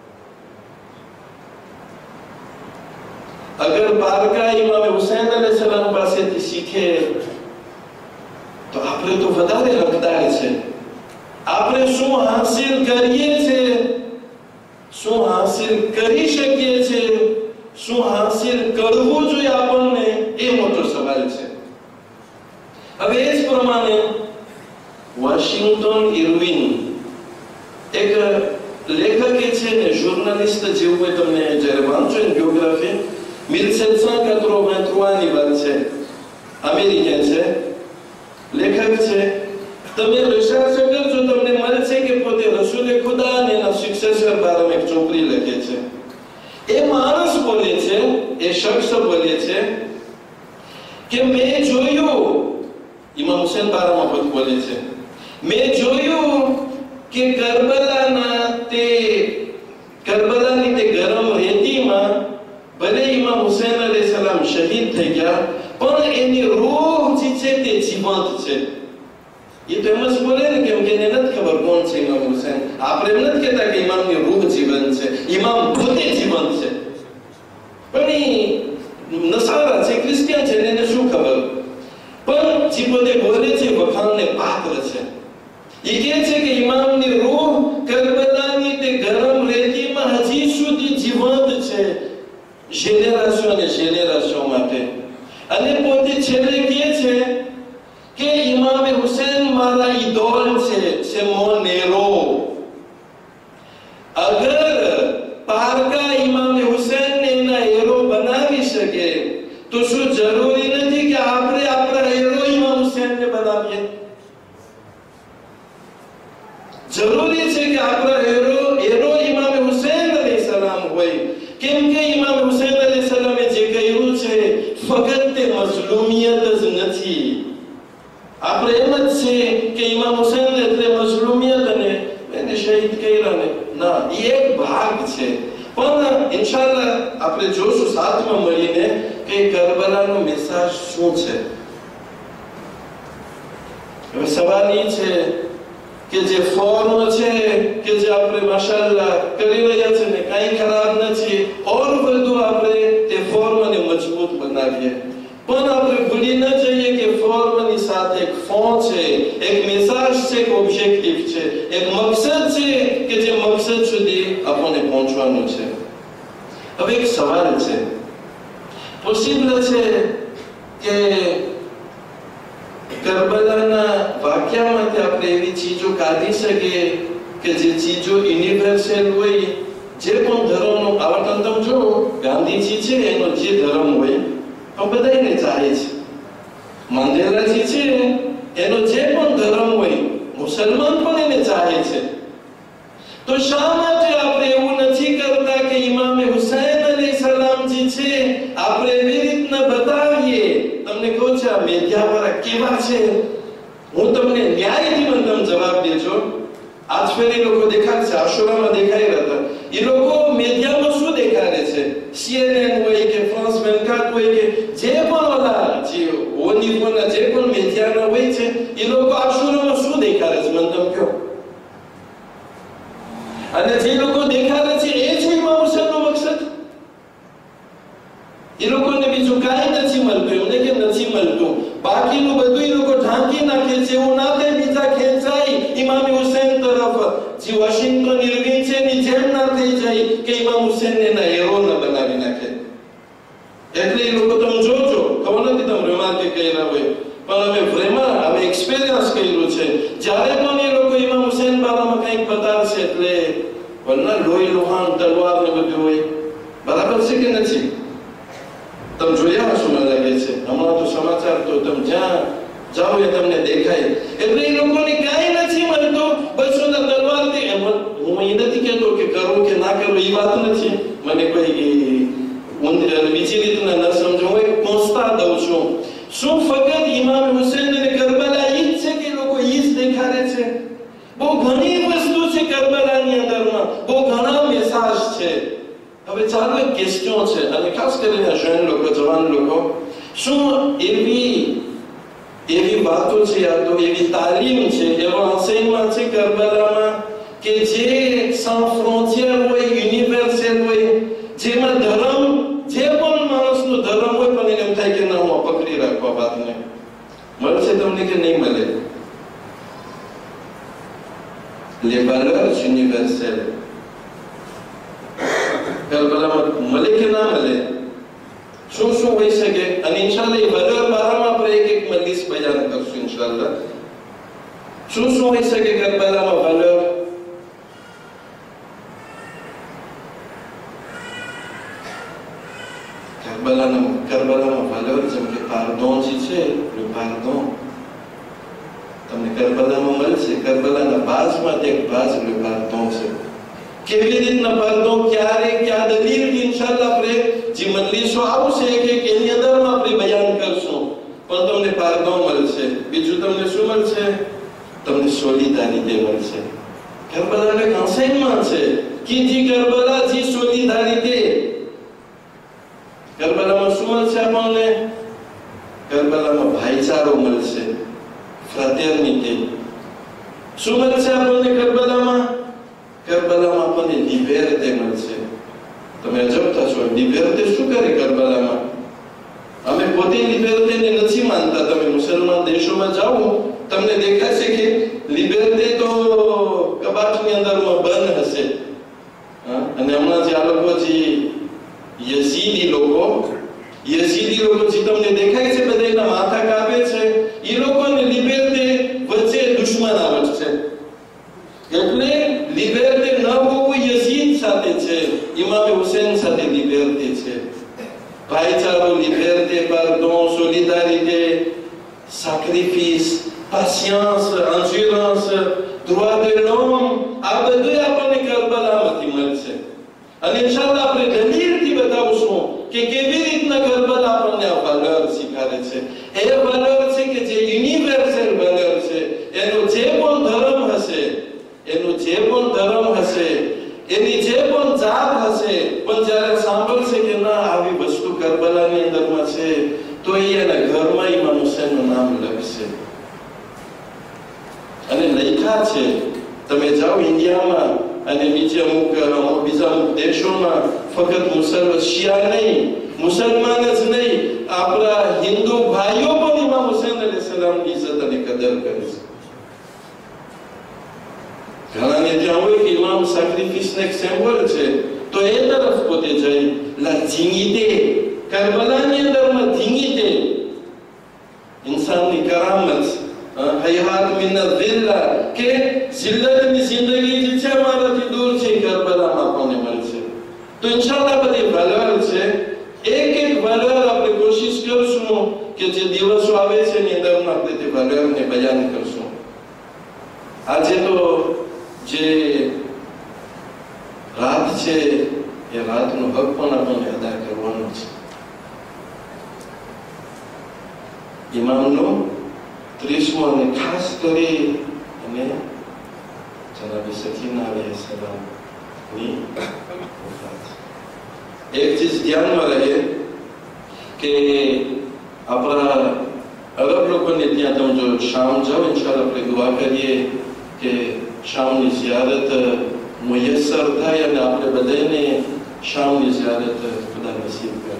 અગર પારકા ઇમામ હુસૈન અલૈહિસ્સલામ પાસેથી શીખે તો આપણે તો વધારે હકદાર છે. આપણે શું હાંસિલ કરીએ છીએ, શું હાંસિલ કરી શકીએ છીએ, શું હાંસિલ કરવું જોઈએ આપણને, એ મોટો સવાલ છે. હવે એ જ પ્રમાણે વોશિંગ્ટન ઇરવિન એક લેખક છે ને જર્નલિસ્ટ જેવું હોય, તમને જ્યારે વાંચો ને biography, mille sept cent quatre-vingt-trois ની વાત છે, અમેરિકન છે, લેખક છે. તમે રિસર્ચ કરજો તમને મળશે કે પોતે રસૂલે ખુદા અને એના સક્સેસર બારામાં એક ચોપડી લખે છે. એ માણસ બોલે છે, એ શખ્સ બોલે છે કે મેં જોયું, ઇમામ હુસૈન બારામાં પોતે બોલે છે, મેં જોયું કે કરબલાના તે કરબલાની તે ગરમ રેતીમાં ભલે ઇમામ હુસૈન અલૈહિસ્સલામ શહીદ થઈ ગયા, પણ એની રૂહ જે છે તે જીવંત છે. એ તો એમ જ બોલે ને, કેમ કે એને નથી ખબર કોણ છે ઇમામ હુસૈન. આપણે એમ નથી કહેતા કે ઇમામની રૂહ જીવંત છે, ઇમામ પોતે જીવંત છે. પણ એ નસારા છે, ક્રિશ્ચિયન છે, એને શું ખબર? પણ જે પોતે બોલે છે વખાણને પાત્ર છે. એ કહે છે કે ઇમામની રૂહ કરબલાની તે ગરમ રેતીમાં હજી સુધી જીવંત છે, જેનેરેશન અને જેનેરેશન માટે. અને પોતે છેલ્લે કહે છે કે ઇમામ હુસૈન મારા ઇડોલ છે, c'est mon héros. અગર પારકા ઇમામ હુસૈનને એના હીરો બનાવી શકે તો શું જરૂરી નથી કે આપણે આપણા હીરો ઇમામ હુસૈનને બનાવીએ? જરૂરી છે કે આપણા હીરો હીરો ઇમામ હુસૈન અલૈહિસ્સલામ હોય. કેમ કે ઇમામ હુસૈન અલૈહિસ્સલામે જે કહ્યું છે ફક્ત તે મઝલૂમિયત જ નથી. આપણે એમ જ છે કે ઇમામ હુસૈન એટલે મઝલૂમિયત અને એને શહીદ કર્યા ને, ના, એ એક ભાગ છે. પણ ઇન્શાઅલ્લાહ આપણે જોશું સાથમાં મળીને કે કરબલાનો મેસેજ શું છે. હવે સવાલ એ છે કે જે ફોર્મ છે કે જે આપણે માશાઅલ્લાહ કરી રહ્યા છે ને કાંઈ ખરાબ નથી, ઓર વધુ આપણે તે ફોર્મને મજબૂત બનાવીએ. પણ આપણે ભૂલી ન જઈએ કે ફોર્મની સાથે એક ફોન છે, એક મેસેજ છે, એક ઓબ્જેક્ટિવ છે, એક મકસદ છે કે જે મકસદ સુધી આપણને પહોંચવાનું છે. હવે એક સવાલ છે, પોસિબલ છે કે કરબલાના વાક્યમાંથી આપણે એવી ચીજો કાઢી શકીએ કે જે ચીજો યુનિવર્સલ હોય, જે પણ ધર્મનો આવર્તન તમે જો ગાંધીજી છે એનો જે ધર્મ હોય તો બધાને ચાહે છે. મંડેલાજી છે એનો જે પણ ધર્મ હોય મુસલમાન પણ એને ચાહે છે. તો શા માટે આપણે એવું નથી કરતા કે ઇમામ હુસૈન અલૈહિસ્સલામજી છે આપણે એવી રીતના બતાવીએ? તમને કહું છે આ મેધિયાવાળા કેવા છે, હું તમને ન્યાયથી મને તમે જવાબ દેજો. આજ ફેરી લોકો દેખાડે છે, આશુરામાં દેખાઈ રહ્યા હતા, એ લોકો મેધિયામાં શું દેખાડે છે? સીએનએન હોય કે ફ્રાન્સ ટ્વેન્ટી હોય કે જે પણ ઓલા જે ઓનીફોના જે પણ મેધિયાના હોય છે, એ લોકો આશુરામાં શું દેખાડે છે મને તમે કહો? અને જે લોકો દેખાડે છે એ છે ઇમામ હુસૈનનો મકસદ? એ લોકોને બીજું કાંઈ નથી મળતું, એમને કે નથી મળતું, બાકીનું બધું એ લોકો ઢાંકી નાખે છે. એવું ના થાય બીજા ખેંચાય ઇમામ હુસૈન તરફ, જે વોશિંગ્ટન ઇરવિન છે એની જેમ ના થઈ જાય કે ઇમામ હુસૈનને એના હીરો ન બનાવી નાખે. છે. જ્યારે પણ એ લોકો ઇમામ હુસેન બારામાં કંઈક બતાવશે એટલે વરના લોહી લોહાણ તલવાર ને બધું હોય. બરાબર છે કે નથી? તમે જોયા હશો મને લાગે છે. હમણાં તો સમાચાર તો તમે જ્યાં જાઓ એ તમને દેખાય. એટલે એ લોકોને કાંઈ નથી મળતું, બસ ઓલા તલવારથી. હું એ નથી કહેતો કે કરવું કે ના કરવું એ વાત નથી. મને કોઈ બીજી રીતના ન સમજો, હું એક પહોંચતા દઉં છું. શું ફક્ત ઇમામ હુસેન અને કરબલા ઈ જ છે કે લોકો ઈ જ દેખાડે છે? બહુ ઘણી વસ્તુ છે કરબલાની અંદરમાં, બહુ ઘણા મેસાજ છે. હવે ચાલો એક ક્વેશ્ચન છે, અને ખાસ કરીને જૈન લોકો, જવાન લોકો, શું એવી એવી વાતો છે, યા તો એવી તાલીમ છે, એવો enseignement છે કરબલામાં કે જે sans frontière હોય, યુનિવર્સલ હોય, જેમાં ધર્મ, જે પણ માણસનો ધર્મ હોય પણ એને એમ થાય કે ના હું પકડી રાખવા વાતને, મળશે તમને કે નહીં મળે? Les valeurs universelles કરબલામાં મળે કે ના મળે? શું શું હોઈ શકે? અને ઇન્શાલ્લાહ એ valeur બારામાં આપણે એક એક મજલિસ બયાન કરશું ઇન્શાલ્લાહ. શું શું હોઈ શકે કરબલામાં valeur? કરબલામાં કરબલામાં valeur જેમ કે pardon જે છે, le pardon તમને કરબલામાં મળશે. કરબલાના બાજમાં એક બાજ le pardon છે. કેવી રીતના pardon, ક્યારે, ક્યાં દલીલ, ઇન્શાલ્લાહ આપણે જે મજલિસો આવશે કે એની અંદરમાં આપણે બયાન કરશું. પણ તમને pardon મળશે. બીજું તમને શું મળશે? તમને સોલિદારિટી મળશે. કરબલાનો એક enseignement છે કે જે કરબલા જે સોલિદારિટી, કરબલામાં શું મળશે આપણને? કરબલામાં ભાઈચારો મળશે, ફ્રેટર્નિટી. શું મળશે આપણને કરબલામાં? કરબલામાં આપણને લિબર્ટી મળશે. તમે અજબ થશો, લિબર્ટી શું કરે કરબલામાં? અમે પોતે લિબર્ટીને નથી માનતા. તમે મુસલમાન દેશોમાં જાઓ તમને દેખાશે કે લિબર્ટી તો કબાટની અંદરમાં બંધ હશે. અને હમણાં જે આ લોકો જે યઝીદી લોકો યઝીદી લોકો જે તમને દેખાય છે, બધા એના માથા કાપે છે, એ લોકોને લિબર્ટી વચ્ચે દુશ્મનાવટ છે. એટલે લિબર્ટી ન હોવું યઝીદ સાથે છે, ઇમામ હુસેન સાથે લિબર્ટી છે. ભાઈચારો, liberty, pardon, solidarité, sacrifice, patience, endurance, droit de l'homme, આ બધું આપણને કરબલામાંથી મળશે. અને ઇન્શાલ્લાહ આપણે દલીલથી બતાવશું કે કેવી રીતના કરબલા આપણને આ valeur શીખવાડે છે. એ valeur છે કે જે યુનિવર્સલ valeur છે. એનો જે પણ ધર્મ હશે, એનું જે પણ ધર્મ હશે, એની જે પણ જાત હશે, પણ જ્યારે સાંભળશે કે ના આવી વસ્તુ કરબલાની અંદરમાં છે, તો એ એના ઘરમાં ઇમામ હુસેનનું નામ લખશે. અને લખ્યા છે. તમે જાઓ ઇન્ડિયામાં અને બીજે અમુક બીજા અમુક દેશોમાં, ફક્ત મુસલમાન શિયા નહીં, મુસલમાન જ નહીં, આપણા હિન્દુ ભાઈઓ પણ ઇમામ હુસેન અલૈહિસ સલામની ઇજ્જત અને કદર કરે છે. ઘણાને ત્યાં હોય કે ઇમામ સેક્રિફિસનો એક સિમ્બોલ છે, તો એ તરફ પોતે જાય. લા dignité, કરબલાની અંદરમાં dignité, ઇન્સાનની કરામત, હયાત મિન અલ-ઝિલ્લા, કે જિલ્લતની જિંદગી જે છે અમારાથી દૂર છે, કરબલામાં આપણને મળશે. તો ઇન્શાલ્લાહ બધી valeur છે. એક એક valeur આપણે કોશિશ કરશું કે જે દિવસો આવે છે એની અંદરમાં આપણે તે valeur-ને બયાન કરશું. આજે તો જે રાત છે એ રાતનો હક પણ આપણને અદા કરવાનો છે. ઇમામનો ત્રીસમો અને ખાસ કરી અને જનાબે સકીના અલૈહિસ સલામની વફાત. એક ચીજ ધ્યાનમાં રહે કે આપણા અરબ લોકોને ત્યાં તમે જો શામ જાઓ, ઇન્શાલ્લાહ આપણે દુઆ કરીએ કે શામની ઝિયારત મુયસ્સર થાય અને આપણે બધાને શામની ઝિયારત ખુદા નસીબ કરે.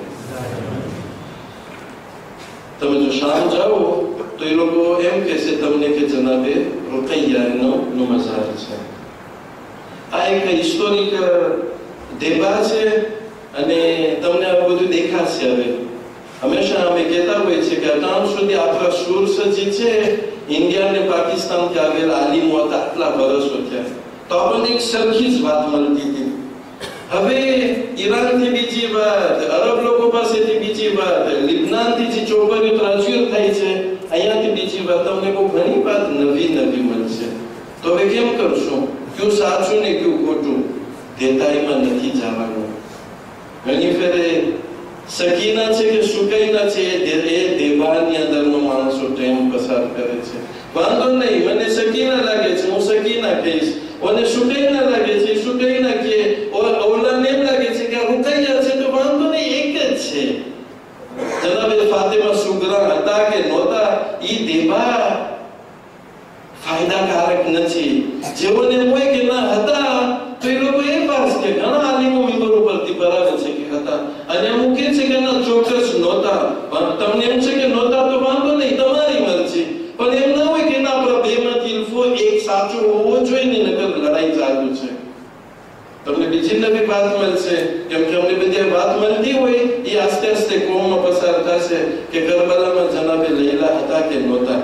તમે જો શામ જાઓ તો એ લોકો એમ કહેશે તમને કે જનાબે રૂકૈયાનો મઝાર છે. આ એક હિસ્ટોરિક દેબા છે અને તમને આ બધું દેખાશે. હવે હંમેશા અમે કહેતા હોઈએ છીએ કે અત્યાર સુધી આપણા સુર્સ જે છે ઇન્ડિયા ને પાકિસ્તાનથી આવેલા આલિમો હતા, આટલા વર્ષો થયા, તો આપણને એક સરખી જ વાત મળતી હતી. હવે ઈરાનથી બીજી વાત, અરબ લોકો પાસેથી બીજી વાત, લિબનાનથી જે ચોપડીઓ ટ્રાન્સફર થાય છે અહીંયાથી બીજી વાત, તમને બહુ ઘણી વાત નવી નવી મળશે. તો હવે કેમ કરશું? કયું સાચું ને કયું ખોટું? દેતાઈમાં નથી જવાનું. ઘણી ફેરે સકીના છે કે સુકૈના છે એ દેવાની અંદરનો માણસો ટાઈમ પસાર કરે છે. વાંધો નહીં, મને સકીના લાગે છે, હું સકીના કહીશ. અને સુકૈના લાગે છે, સુકૈના કે ઓલાને એમ લાગે છે કે રૂકૈયા છે, તો વાંધો નહીં, એક જ છે. જનાબે ફાતિમા સુગરા હતા કે નહોતા, ઈ દેવા ફાયદાકારક નથી. જેઓને હોય કે ના હતા, તો એ લોકો એ પાસ કે ઘણા આલિમો મિંબર ઉપરથી બરાબર છે કે હતા, અને અમુક કે છે કે ના ચોક્કસ નહોતા. પણ તમને એમ છે કે નહોતા તો વાંધો નહીં, તમારી મરજી. પણ એમ ના હોય કે ના આપણા બેમાંથી ઇલ્ફો એક સાચો હોવો જોઈએ ને, નકર લડાઈ ચાલુ છે. તમને બીજી નવી વાત મળશે, કેમ કે અમને બધી વાત મળતી હોય એ આસ્તે આસ્તે કોમમાં પસાર થશે કે કરબલામાં જનાબે લૈલા હતા કે નહોતા.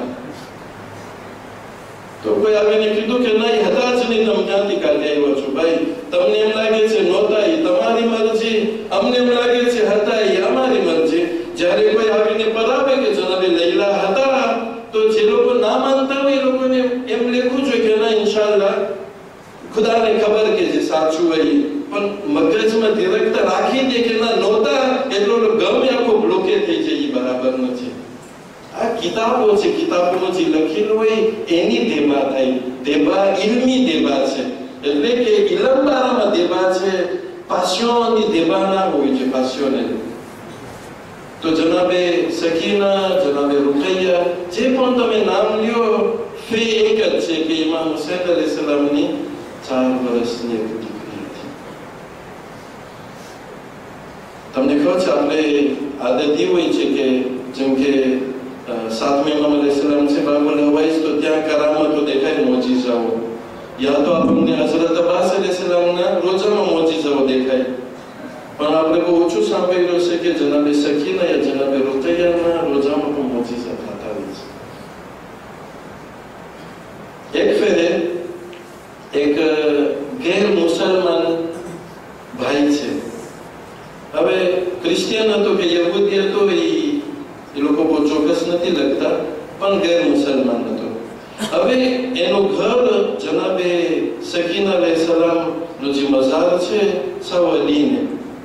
તો કોઈ આવીને કીધું કે નહીં હતા જ નહીં, તમે ક્યાંથી કાઢી આવ્યો છો? ભાઈ તમને એમ લાગે છે નહોતા, એ તમારી મરજી, અમને એમ લાગે છે હતા, એ અમારી મરજી. જ્યારે કોઈ આવીને પરાવે કે જનાબે લૈલા હતા, તો જે લોકો ના માનતા હોય એ લોકોને એમ લખવું જોઈએ કે ના ઇન્શાઅલ્લાહ ખુદાને ખબર કે જે સાચું હોય, પણ મગજમાં ધીરકતા રાખી દે કે ના નહોતા, એટલો ગમે આખો બ્લોકે થઈ જાય, એ બરાબર નથી. આ કિતાબો છે, કિતાબોમાં જે લખેલું હોય એની દેબા થાય. દેબા ઇલ્મી દેબા છે, એટલે કે ઇલમ બારામાં દેબા છે, પાસ્યોની દેબા ના હોય છે, પાસ્યોને. તો જનાબે સકીના, જનાબે રૂકૈયા, જે પણ તમે નામ લ્યો, ફે એક જ છે કે ઇમામ હુસૈન અલૈહિસ સલામની ચાર વર્ષની દીકરી હતી. તમને ખબર છે, આપણે આદત એ હોય છે કે જેમ કે સાતમે ઇમામ અલૈહિસ સલામ છે બાબુલ હવાઈસ, તો ત્યાં કરામતો દેખાય, મોજીઝાઓ. યા તો આપણને હઝરત અબ્બાસ અલૈહિસ સલામના રોજામાં મોજીઝાઓ દેખાય. પણ આપણે બહુ ઓછું સાંભળ્યું છે કે જનાબે સકીના યા જનાબે રૂકૈયાના રોજામાં પણ મોજીઝા થતા હોય છે. એક ફેરે એક ગેર મુસલમાન ભાઈ છે, હવે ક્રિશ્ચિયન હતો કે યહૂદી હતો એ લોકો બહુ ચોક્કસ નથી લખતા, પણ ગેર મુસલમાન હતો. હવે એનું ઘર જનાબે સકીના અલૈહિસ સલામ નું જે મઝાર છે સવલીને.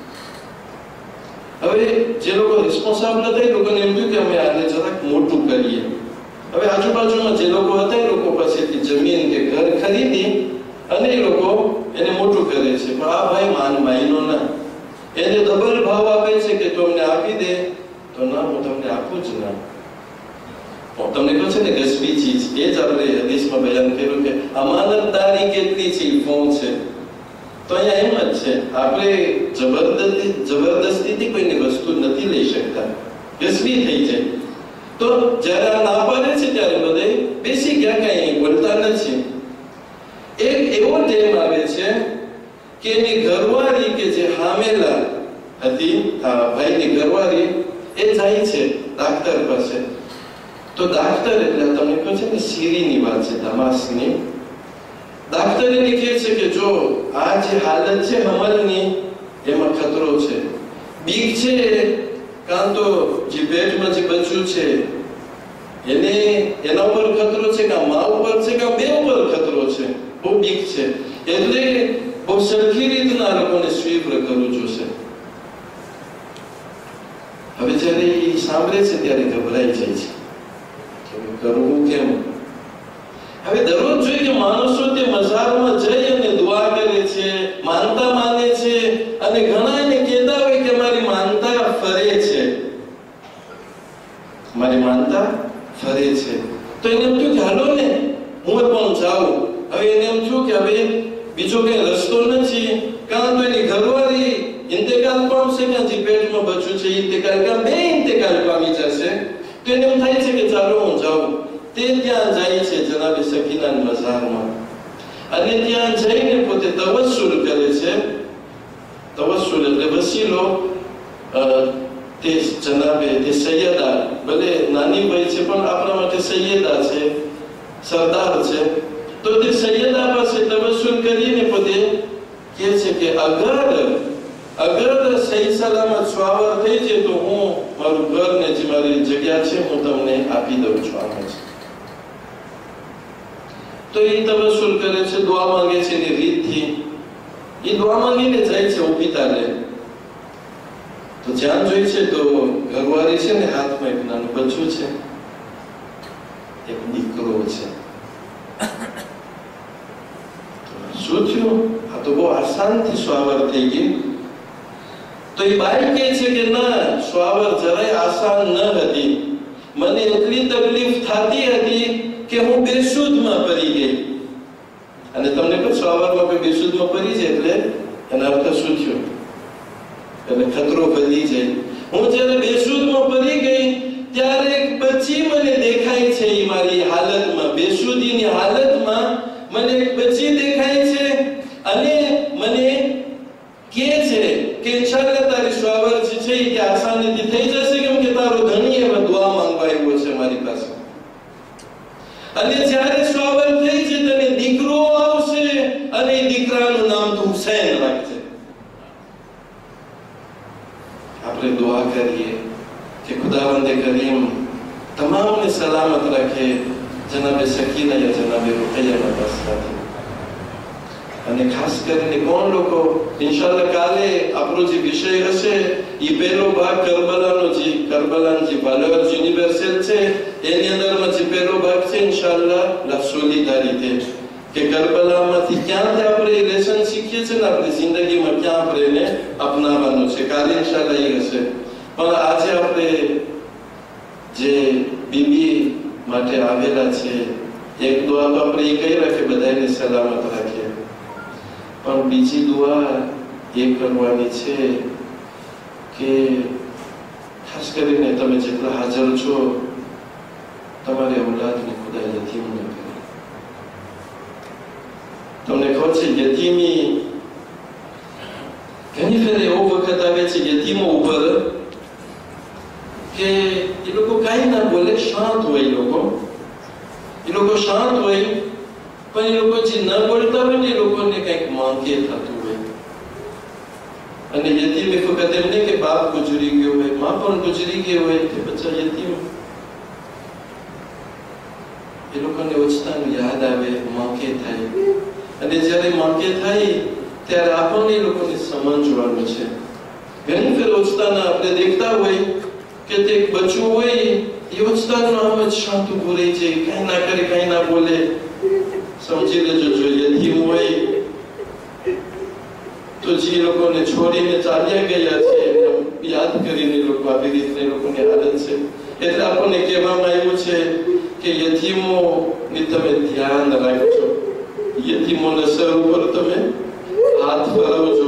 હવે જે લોકો રિસ્પોન્સિબલ હતા એ લોકોને એમ થયું કે અમે આને જરાક મોટું કરીએ. હવે આજુબાજુમાં જે લોકો હતા એ લોકો પાસેથી જમીન કે ઘર ખરીદી અને એ લોકો એને મોટું કરે છે. પણ આ ભાઈ માન માયનો ના, એને ડબલ ભાવ આપે છે કે તું અમને આપી દે, તો ના હું તમને આપું જ ના. તમને કહું છે ને ગસબી ચીજ, એ જ આપણે હદીસમાં બયાન કર્યું કે અમાનતદારી કેટલી છે શું છે. તો અહીંયા એમ જ છે, આપણે જબરદસ્તી જબરદસ્તીથી કોઈની વસ્તુ નથી લઈ શકતા, ગસબી થઈ જાય. તો જ્યારે આ ના પાડે છે ત્યારે બધે બેસી ગયા, કઈ બોલતા નથી. એક એવો ટાઈમ આવે છે કે એની ઘરવાળી કે જે હામેલા હતી, ભાઈની ઘરવાળી, એ જાય છે ડાક્ટર પાસે. તો ડાક્ટર એટલે તમને કહું છે ને સીરીની વાત છે, દમાસની. ડાક્ટર એને કહે છે કે જો આ જે હાલત છે હમલની, એમાં ખતરો છે, બીક છે, કાં તો જે પેટમાં જે બચ્ચું છે એને એના ઉપર ખતરો છે, કાં મા ઉપર છે, કાં બે ઉપર ખતરો છે, બહુ બીક છે. એટલે બહુ સરખી રીતના લોકોને સ્વીપ્ર કરવું જોશે. હવે જયારે એ સાંભળે છે ત્યારે ગભરાઈ જાય છે કે કરવું કેમ. હવે દરરોજ જોઈએ કે માણસો તે મઝારમાં જઈ અને દુઆ કરે છે, માનતા માને છે, અને ઘણા એને કહેતા હોય કે મારી માનતા ફરે છે, મારી માનતા ફરે છે. તો એને એમ થયું કે હાલો ને હું પણ જાઉં. હવે એને એમ થયું કે હવે બીજો કઈ રસ્તો નથી, કાં તો એની ઘરવાળી ઇન્તેકાલ પામશે, કાં જે પેટમાં બચ્ચું છે ઇન્તેકાલ, કાં બે ઇન્તેકાલ પામી જશે. તો એને એમ થાય છે કે ચાલો હું જાઉં. તે ત્યાં જાય છે જનાબે સકીનાના મઝારમાં, અને ત્યાં જઈને પોતે તવસ્સુલ કરે છે. તવસ્સુલ એટલે વસીલો, તે જનાબે તે સૈયદા ભલે નાની વય છે પણ આપણા માટે સૈયદા છે, સરદાર છે, તો તે સૈયદા પાસે તવસુલ કરીને પોતે કહે છે કે અગર અગર સહી સલામત સ્વાવર થઈ છે તો હું મારું ઘર ને જે મારી જગ્યા છે હું તમને આપી દઉં છું. આમ છે તો એ તવસુલ કરે છે, દુઆ માંગે છે એની રીતથી. એ દુઆ માંગીને જાય છે ઉપિતાને. તો જ્યાં જોઈ છે તો ઘરવાળી છે ને હાથમાં એક નાનું બચ્ચું છે, એક દીકરો છે. શું થયું? આ તો બહુ આસાનથી સ્વાવર થઈ ગઈ. તો એ બાઈ કહે છે કે ના, સ્વાવર જરાય આસાન ન હતી. મને એટલી તકલીફ થતી હતી કે હું બેસુધમાં પડી ગઈ. અને તમને કહું સ્વાવરમાં કોઈ બેસુધમાં પડી જાય એટલે એના અર્થ શું થયો? એટલે ખતરો વધી જાય. હું જ્યારે બેસુધમાં પડી ગઈ ત્યારે એક બચ્ચી મને દેખાય છે. એ મારી હાલતમાં, બેસુધીની હાલતમાં મને એક બચ્ચી દેખાય છે અને મને કહે છે કે ઇન્શાઅલ્લાહ તારી સ્વાવર જે છે એ આસાનીથી થઈ જશે, કેમ કે તારો ધણી એવા દુઆ માંગવા આવ્યો છે મારી પાસે. અને જ્યારે સ્વાવર થઈ છે તને દીકરો આવશે અને એ દીકરાનું નામ તું હુસૈન રાખજે. આપણે દુઆ કરીએ કે ખુદાવંદે કરીમ તમામને સલામત રાખે, જનાબે સકીના યા જનાબે રૂકૈયાના પાસેથી. અને ખાસ કરીને કોણ લોકો ઇન્શાઅલ્લાહ કાલે આપણો જે વિષય હશે એ પહેલો ભાગ કરબલાનો જે કરબલાનો જે વાલોર યુનિવર્સલ છે એની અંદરમાં જે પહેલો ભાગ છે ઇન્શાઅલ્લાહ લા સોલિદારિટી, કે કરબલામાંથી ક્યાંથી આપણે લેસન શીખીએ છીએ ને આપણી જિંદગીમાં ક્યાં આપણે એને અપનાવવાનું છે. કાલે ઇન્શાઅલ્લાહ એ હશે. પણ આજે આપણે જે બીબી માટે આવેલા છે એક દુઆ તો આપણે એ કહી રાખીએ બધાને સલામત રાખીએ, પણ બીજી દુઆ એ કરવાની છે કે ખાસ કરીને તમે જેટલા હાજર છો તમારી ઔલાદને ખુદા યતીમ ન કરે. તમને ખબર છે યતીમી ઘણી ફેર એવો વખત આવે છે યતીમો ઉપર કે એ લોકો કાંઈ ના બોલે, શાંત હોય. એ લોકો એ લોકો શાંત હોય પણ એ લોકો જે ન બોલતા હોય ને એ લોકોને કંઈક માંગે થતું હોય. અને યતીમ એક વખત એમ નહીં કે બાપ ગુજરી ગયો હોય, માં પણ ગુજરી ગયો હોય કે બચ્ચા યતીમ, એ લોકોને ઓછતાનું યાદ આવે, માંગે થાય. અને જ્યારે માંગે થાય ત્યારે આપણને એ લોકોને સમજવાનું છે. ઘણી ફેર ઓછતાના આપણે દેખતા હોય કે તે બચ્ચું હોય એ ઓછતાનું આમ જ શાંત ઉભું રહી જાય, કઈ ના કરે, કઈ ના બોલે. સમજી લેજો, જો યતીમ હોય તો જે લોકોને છોડીને ચાલ્યા ગયા છે એને યાદ કરીને લોકો આવી રીતે લોકોની હાલત છે. એટલે આપણને કહેવામાં આવ્યું છે કે યતીમોની તમે ધ્યાન રાખજો, યતીમોના સર ઉપર તમે હાથ ફેરવજો.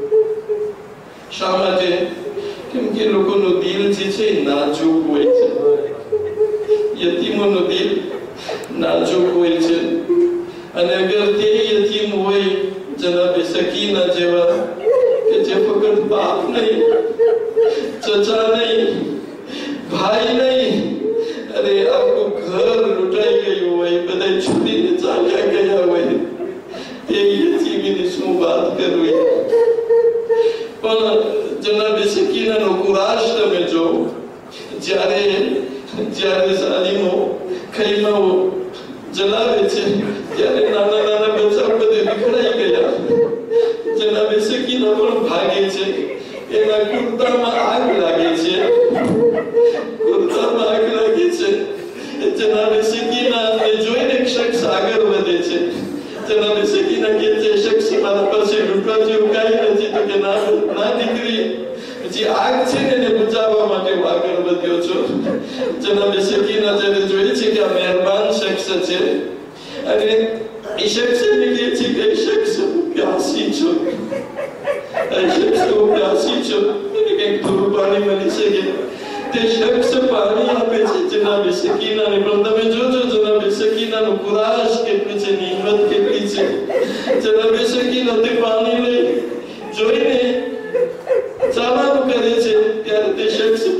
શા માટે? કેમ કે લોકોનું દિલ જે છે નાજુક હોય છે. યતીમોનું દિલ નાજુક હોય છે. અને અગર તે યતીમ હોય જનાબે સકીના જેવા કે જે ફક્ત બાપ નહીં, ચચા નહીં, ભાઈ નહીં, અરે આખું ઘર લૂંટાઈ ગયું હોય, બધા છોડીને ચાલ્યા ગયા હોય, તે યતીમીની શું વાત કરવી. પણ જનાબે સકીનાનો કુરાશ તમે જો, જ્યારે જ્યારે સાલીમો ખૈમાઓ જલાવે છે ત્યારે નાના નાના બચ્ચા બધે વિખરાઈ ગયા. જનાબે સકીના પણ ભાગે છે, એના કુર્તામાં આગ લાગે છે, કુર્તામાં આગ લાગે છે. જનાબે સકીનાને જોઈને એક શખ્સ આગળ વધે છે. જનાબે સકીના કહે છે શખ્સ મારા પાસે લૂંટવા જેવું કાંઈ નથી. તો કે ના ના દીકરી, જે આગ છે ને એને બચાવવા માટે હું આગળ વધ્યો છું. જનાબે સકીના જ્યારે જોઈએ છે કે આ મહેરબાન શખ્સ છે અને એ શખ્સ એને કહે છે કે એ શખ્સ પ્યાસી છો, એ શખ્સ હું પ્યાસી છું, એને કંઈક થોડું પાણી મળી શકે. તે શખ્સ પાણી આપે છે જનાબે સકીનાને. પણ તમે જોજો જનાબે સકીનાનો કુરાશ કેટલી છે, હિંમત કેટલી છે. જનાબે સકીના તે પાણી લઈ જોઈને ચાવાનું કરે છે ત્યારે તે શખ્સ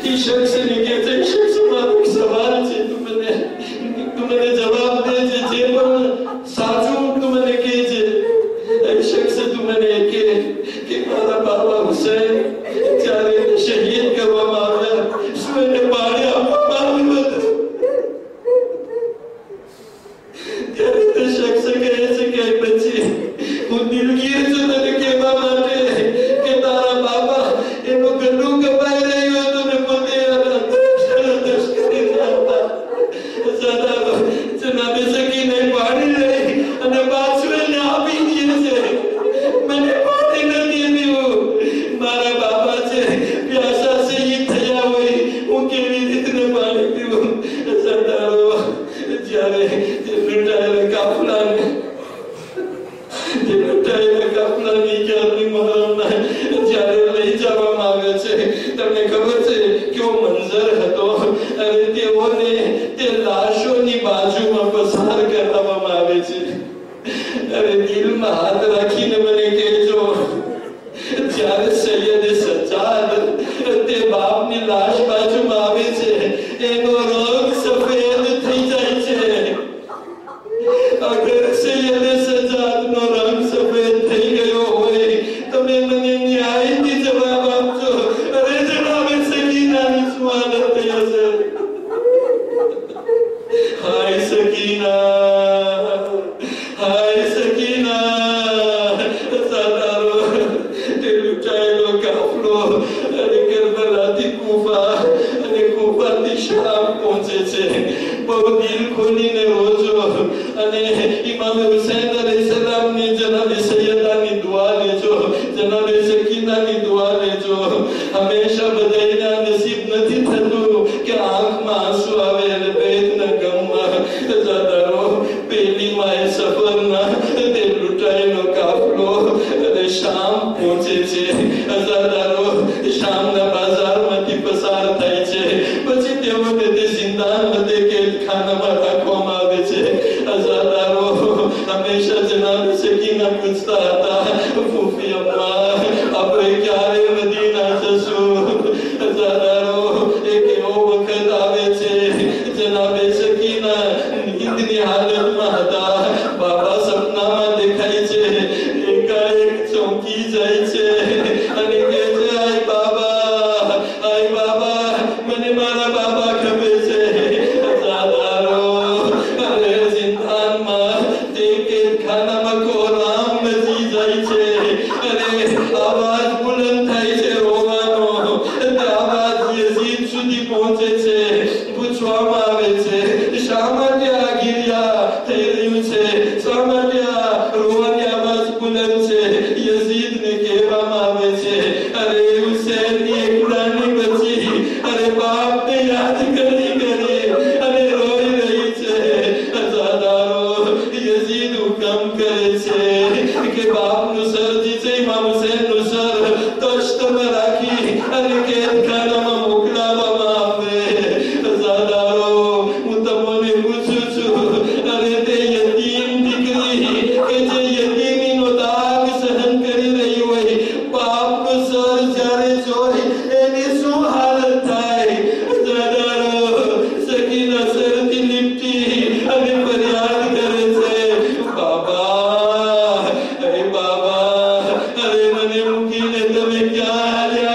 એ શખ્સને કહે છે, શખ્સ મારો સવાલ છે, તું મને તું મને જવાબ દે છે, જે પણ સાચું તું મને કહે છે. એ શખ્સ તું મને કહે કે મારા બાબા હુસૈન જ્યારે એને શહીદ કરવામાં આવ્યા, શું એને પાણી આપવામાં આવ્યું હતું? ત્યારે તે શખ્સ કહે છે કે પછી હું દિલગીર છું તને કહેવા માટે કે તારા બાબા એનું ગળું કપાઈ રહ્યું હતું ને પોતે દશ કરી રહ્યા હતા. જનાબે સકીને પાણી લઈ અને પાછું એને આપી દે છે. મને પાણી નથી પીવું. મારા બાબા છે પ્યાસા શહીદ થયા હોય, હું કેવી રીતે પાણી પીવું? સરદારો જ્યારે લૂંટાયેલા કાફલાને જે લૂંટાયેલા કાફલાની ક્યારની મહોરમના જ્યારે લઈ જવામાં આવે છે, તમને ખબર છે કેવો મંજર હતો? અરે તેઓને તે લાશોની બાજુમાં પસાર કરવામાં આવે છે. અરે દિલમાં હાથ રાખીને મને કહેજો, જ્યારે સૈયદ સજ્જાદ તે બાપની લાશ બાજુમાં આવે છે, એનો રંગ સફેદ થઈ જાય છે. અગર સૈયદ સજ્જાદનો રંગ સફેદ થઈ ગયો હોય, તમે મને ન્યાયથી જવાબ આપજો. અરે જનાબે સકીનાની શું હાલત થઈ હશે? હાય સકીના, હાય સકીના. સરદારો તે લૂંટાયેલો કાફલો અને કરબલાથી કૂફા અને કૂફાથી શામ પહોંચે છે. બહુ દિલ ખોલીને રોજો અને ઇમામ હુસૈન અલૈહિસ્સલામની જનાબે સૈયદાની દુઆ લેજો, જનાબે સકીનાની દુઆ લેજો. હંમેશા બધાયના નસીબ નથી થતું કે આંખમાં આંસુ આવે અને પેટના ગમમાં. સરદારો પહેલી માએ સફરના તે લૂંટાયેલો કાફલો અને શામ પહોંચે છે. સરદારો શામના બાજારમાંથી પસાર થાય છે. પછી તેઓને તે જિંદાનમાં તે કેદખાનામાં રાખવામાં આવે છે. સરદારો હંમેશા જનાબે સકીના પૂછતા હતા, ફૂફી અમ્મા આપણે ક્યારે મદીના જશું? સરદારો એક એવો વખત આવે છે જનાબે સકીના નીંદની હાલતમાં હતા. બાબા સપનામાં દેખાય છે, એકાએક ચોંકી જાય છે અને કહે છે, આય બાબા, આય બાબા, મને મારા બાબા ખબર છે. સરદારો અરે જિંદાનમાં તે કેદખાનામાં કોરામ મચી જાય છે. અરે આવાજ બુલંદ થાય છે રોવાનો. તે આવાજ યઝીદ સુધી પહોંચે છે. પૂછવામાં આવે છે, શા માટે આ ગિરિયા થઈ રહ્યું છે? શા માટે આ રોવાની આવાજ બુલંદ છે? યઝીદને કહેવામાં આવે છે, અરે હુસૈનની એકલાની બચી અરે બાપને યાદ કરી કરી અને રોઈ રહી છે. સરદારો યઝીદ હુકમ કરે છે કે બાપનું સર જે છે ઇમામ હુસૈનનું સર તશ્તમાં રાખી અને કેદખાનામાં મોકલાવવામાં આવે. સરદારો હું તમને પૂછું છું, અરે તે યતીમ દીકરી કે જે યતીમીનો દાગ સહન કરી રહી હોય, બાપનું સર જ્યારે જોઈ એની શું હાલત થાય? સરદારો સકીના સરથી લીપટી અને ફરિયાદ કરે છે, બાબા, અરે બાબા, અરે મને મૂકીને તમે ક્યાં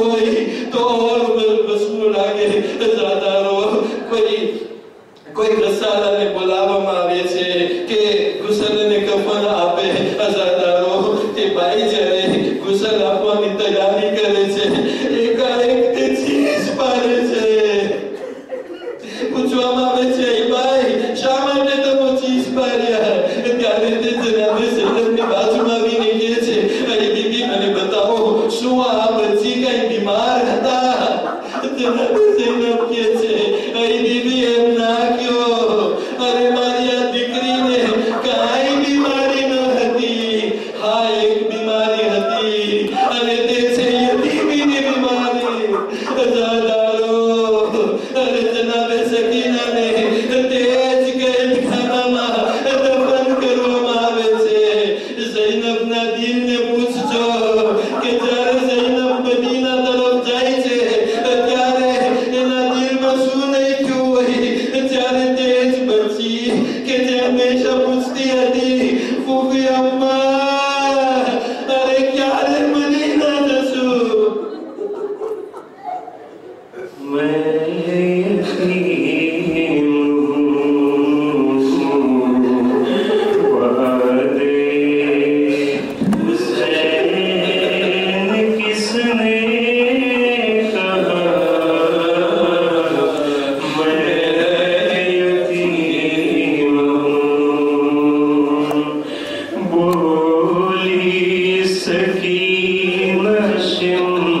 हुई तो और वसूल आगे ज़ादारो कोई कोई गसालाने बोलावવામાં આવે છે કે ગુસલને કફન આપે ज़ादारो તે ભાઈ જ્યારે ગુસલ આપવાની તૈયારી કરે છે એકાએક તે ચીસ પાડે છે પૂછવામાં આવે છે એ ભાઈ શા માટે તમે ચીસ પાડ્યા ત્યારે તે જનાબે સૈયદની બાજુમાં આવીને કહે છે અરે બીબી મને બતાવો શું આ બચ્ચી કઈ બીમાર હતા જનાબે સૈયદ કહે છે અરે બીબી એમ ના કયો અરે મારી આ દીકરીને કાંઈ બીમારી ન હતી હા એક બીમારી હતી અને તે છે યતીમીની બીમારી ज़ादारो अरे जनाबे सकीनाने तेज कैदखानाમાં દફન કરવામાં આવે છે ज़ैनबના દિલને પૂછજો કે જ્યારે ज़ैनब મદીના તરફ જાય છે ત્યારે એના દિલમાં શું નહીં થયું હોય જ્યારે તેજ બચી કે જે હંમેશા પૂછતી હતી ફૂફી અમ્મા અરે ક્યારે મદીના જશું मैं यतीम हूँ वादे हुसैन किसने कहा मैं यतीम हूँ बोली सकीना शिम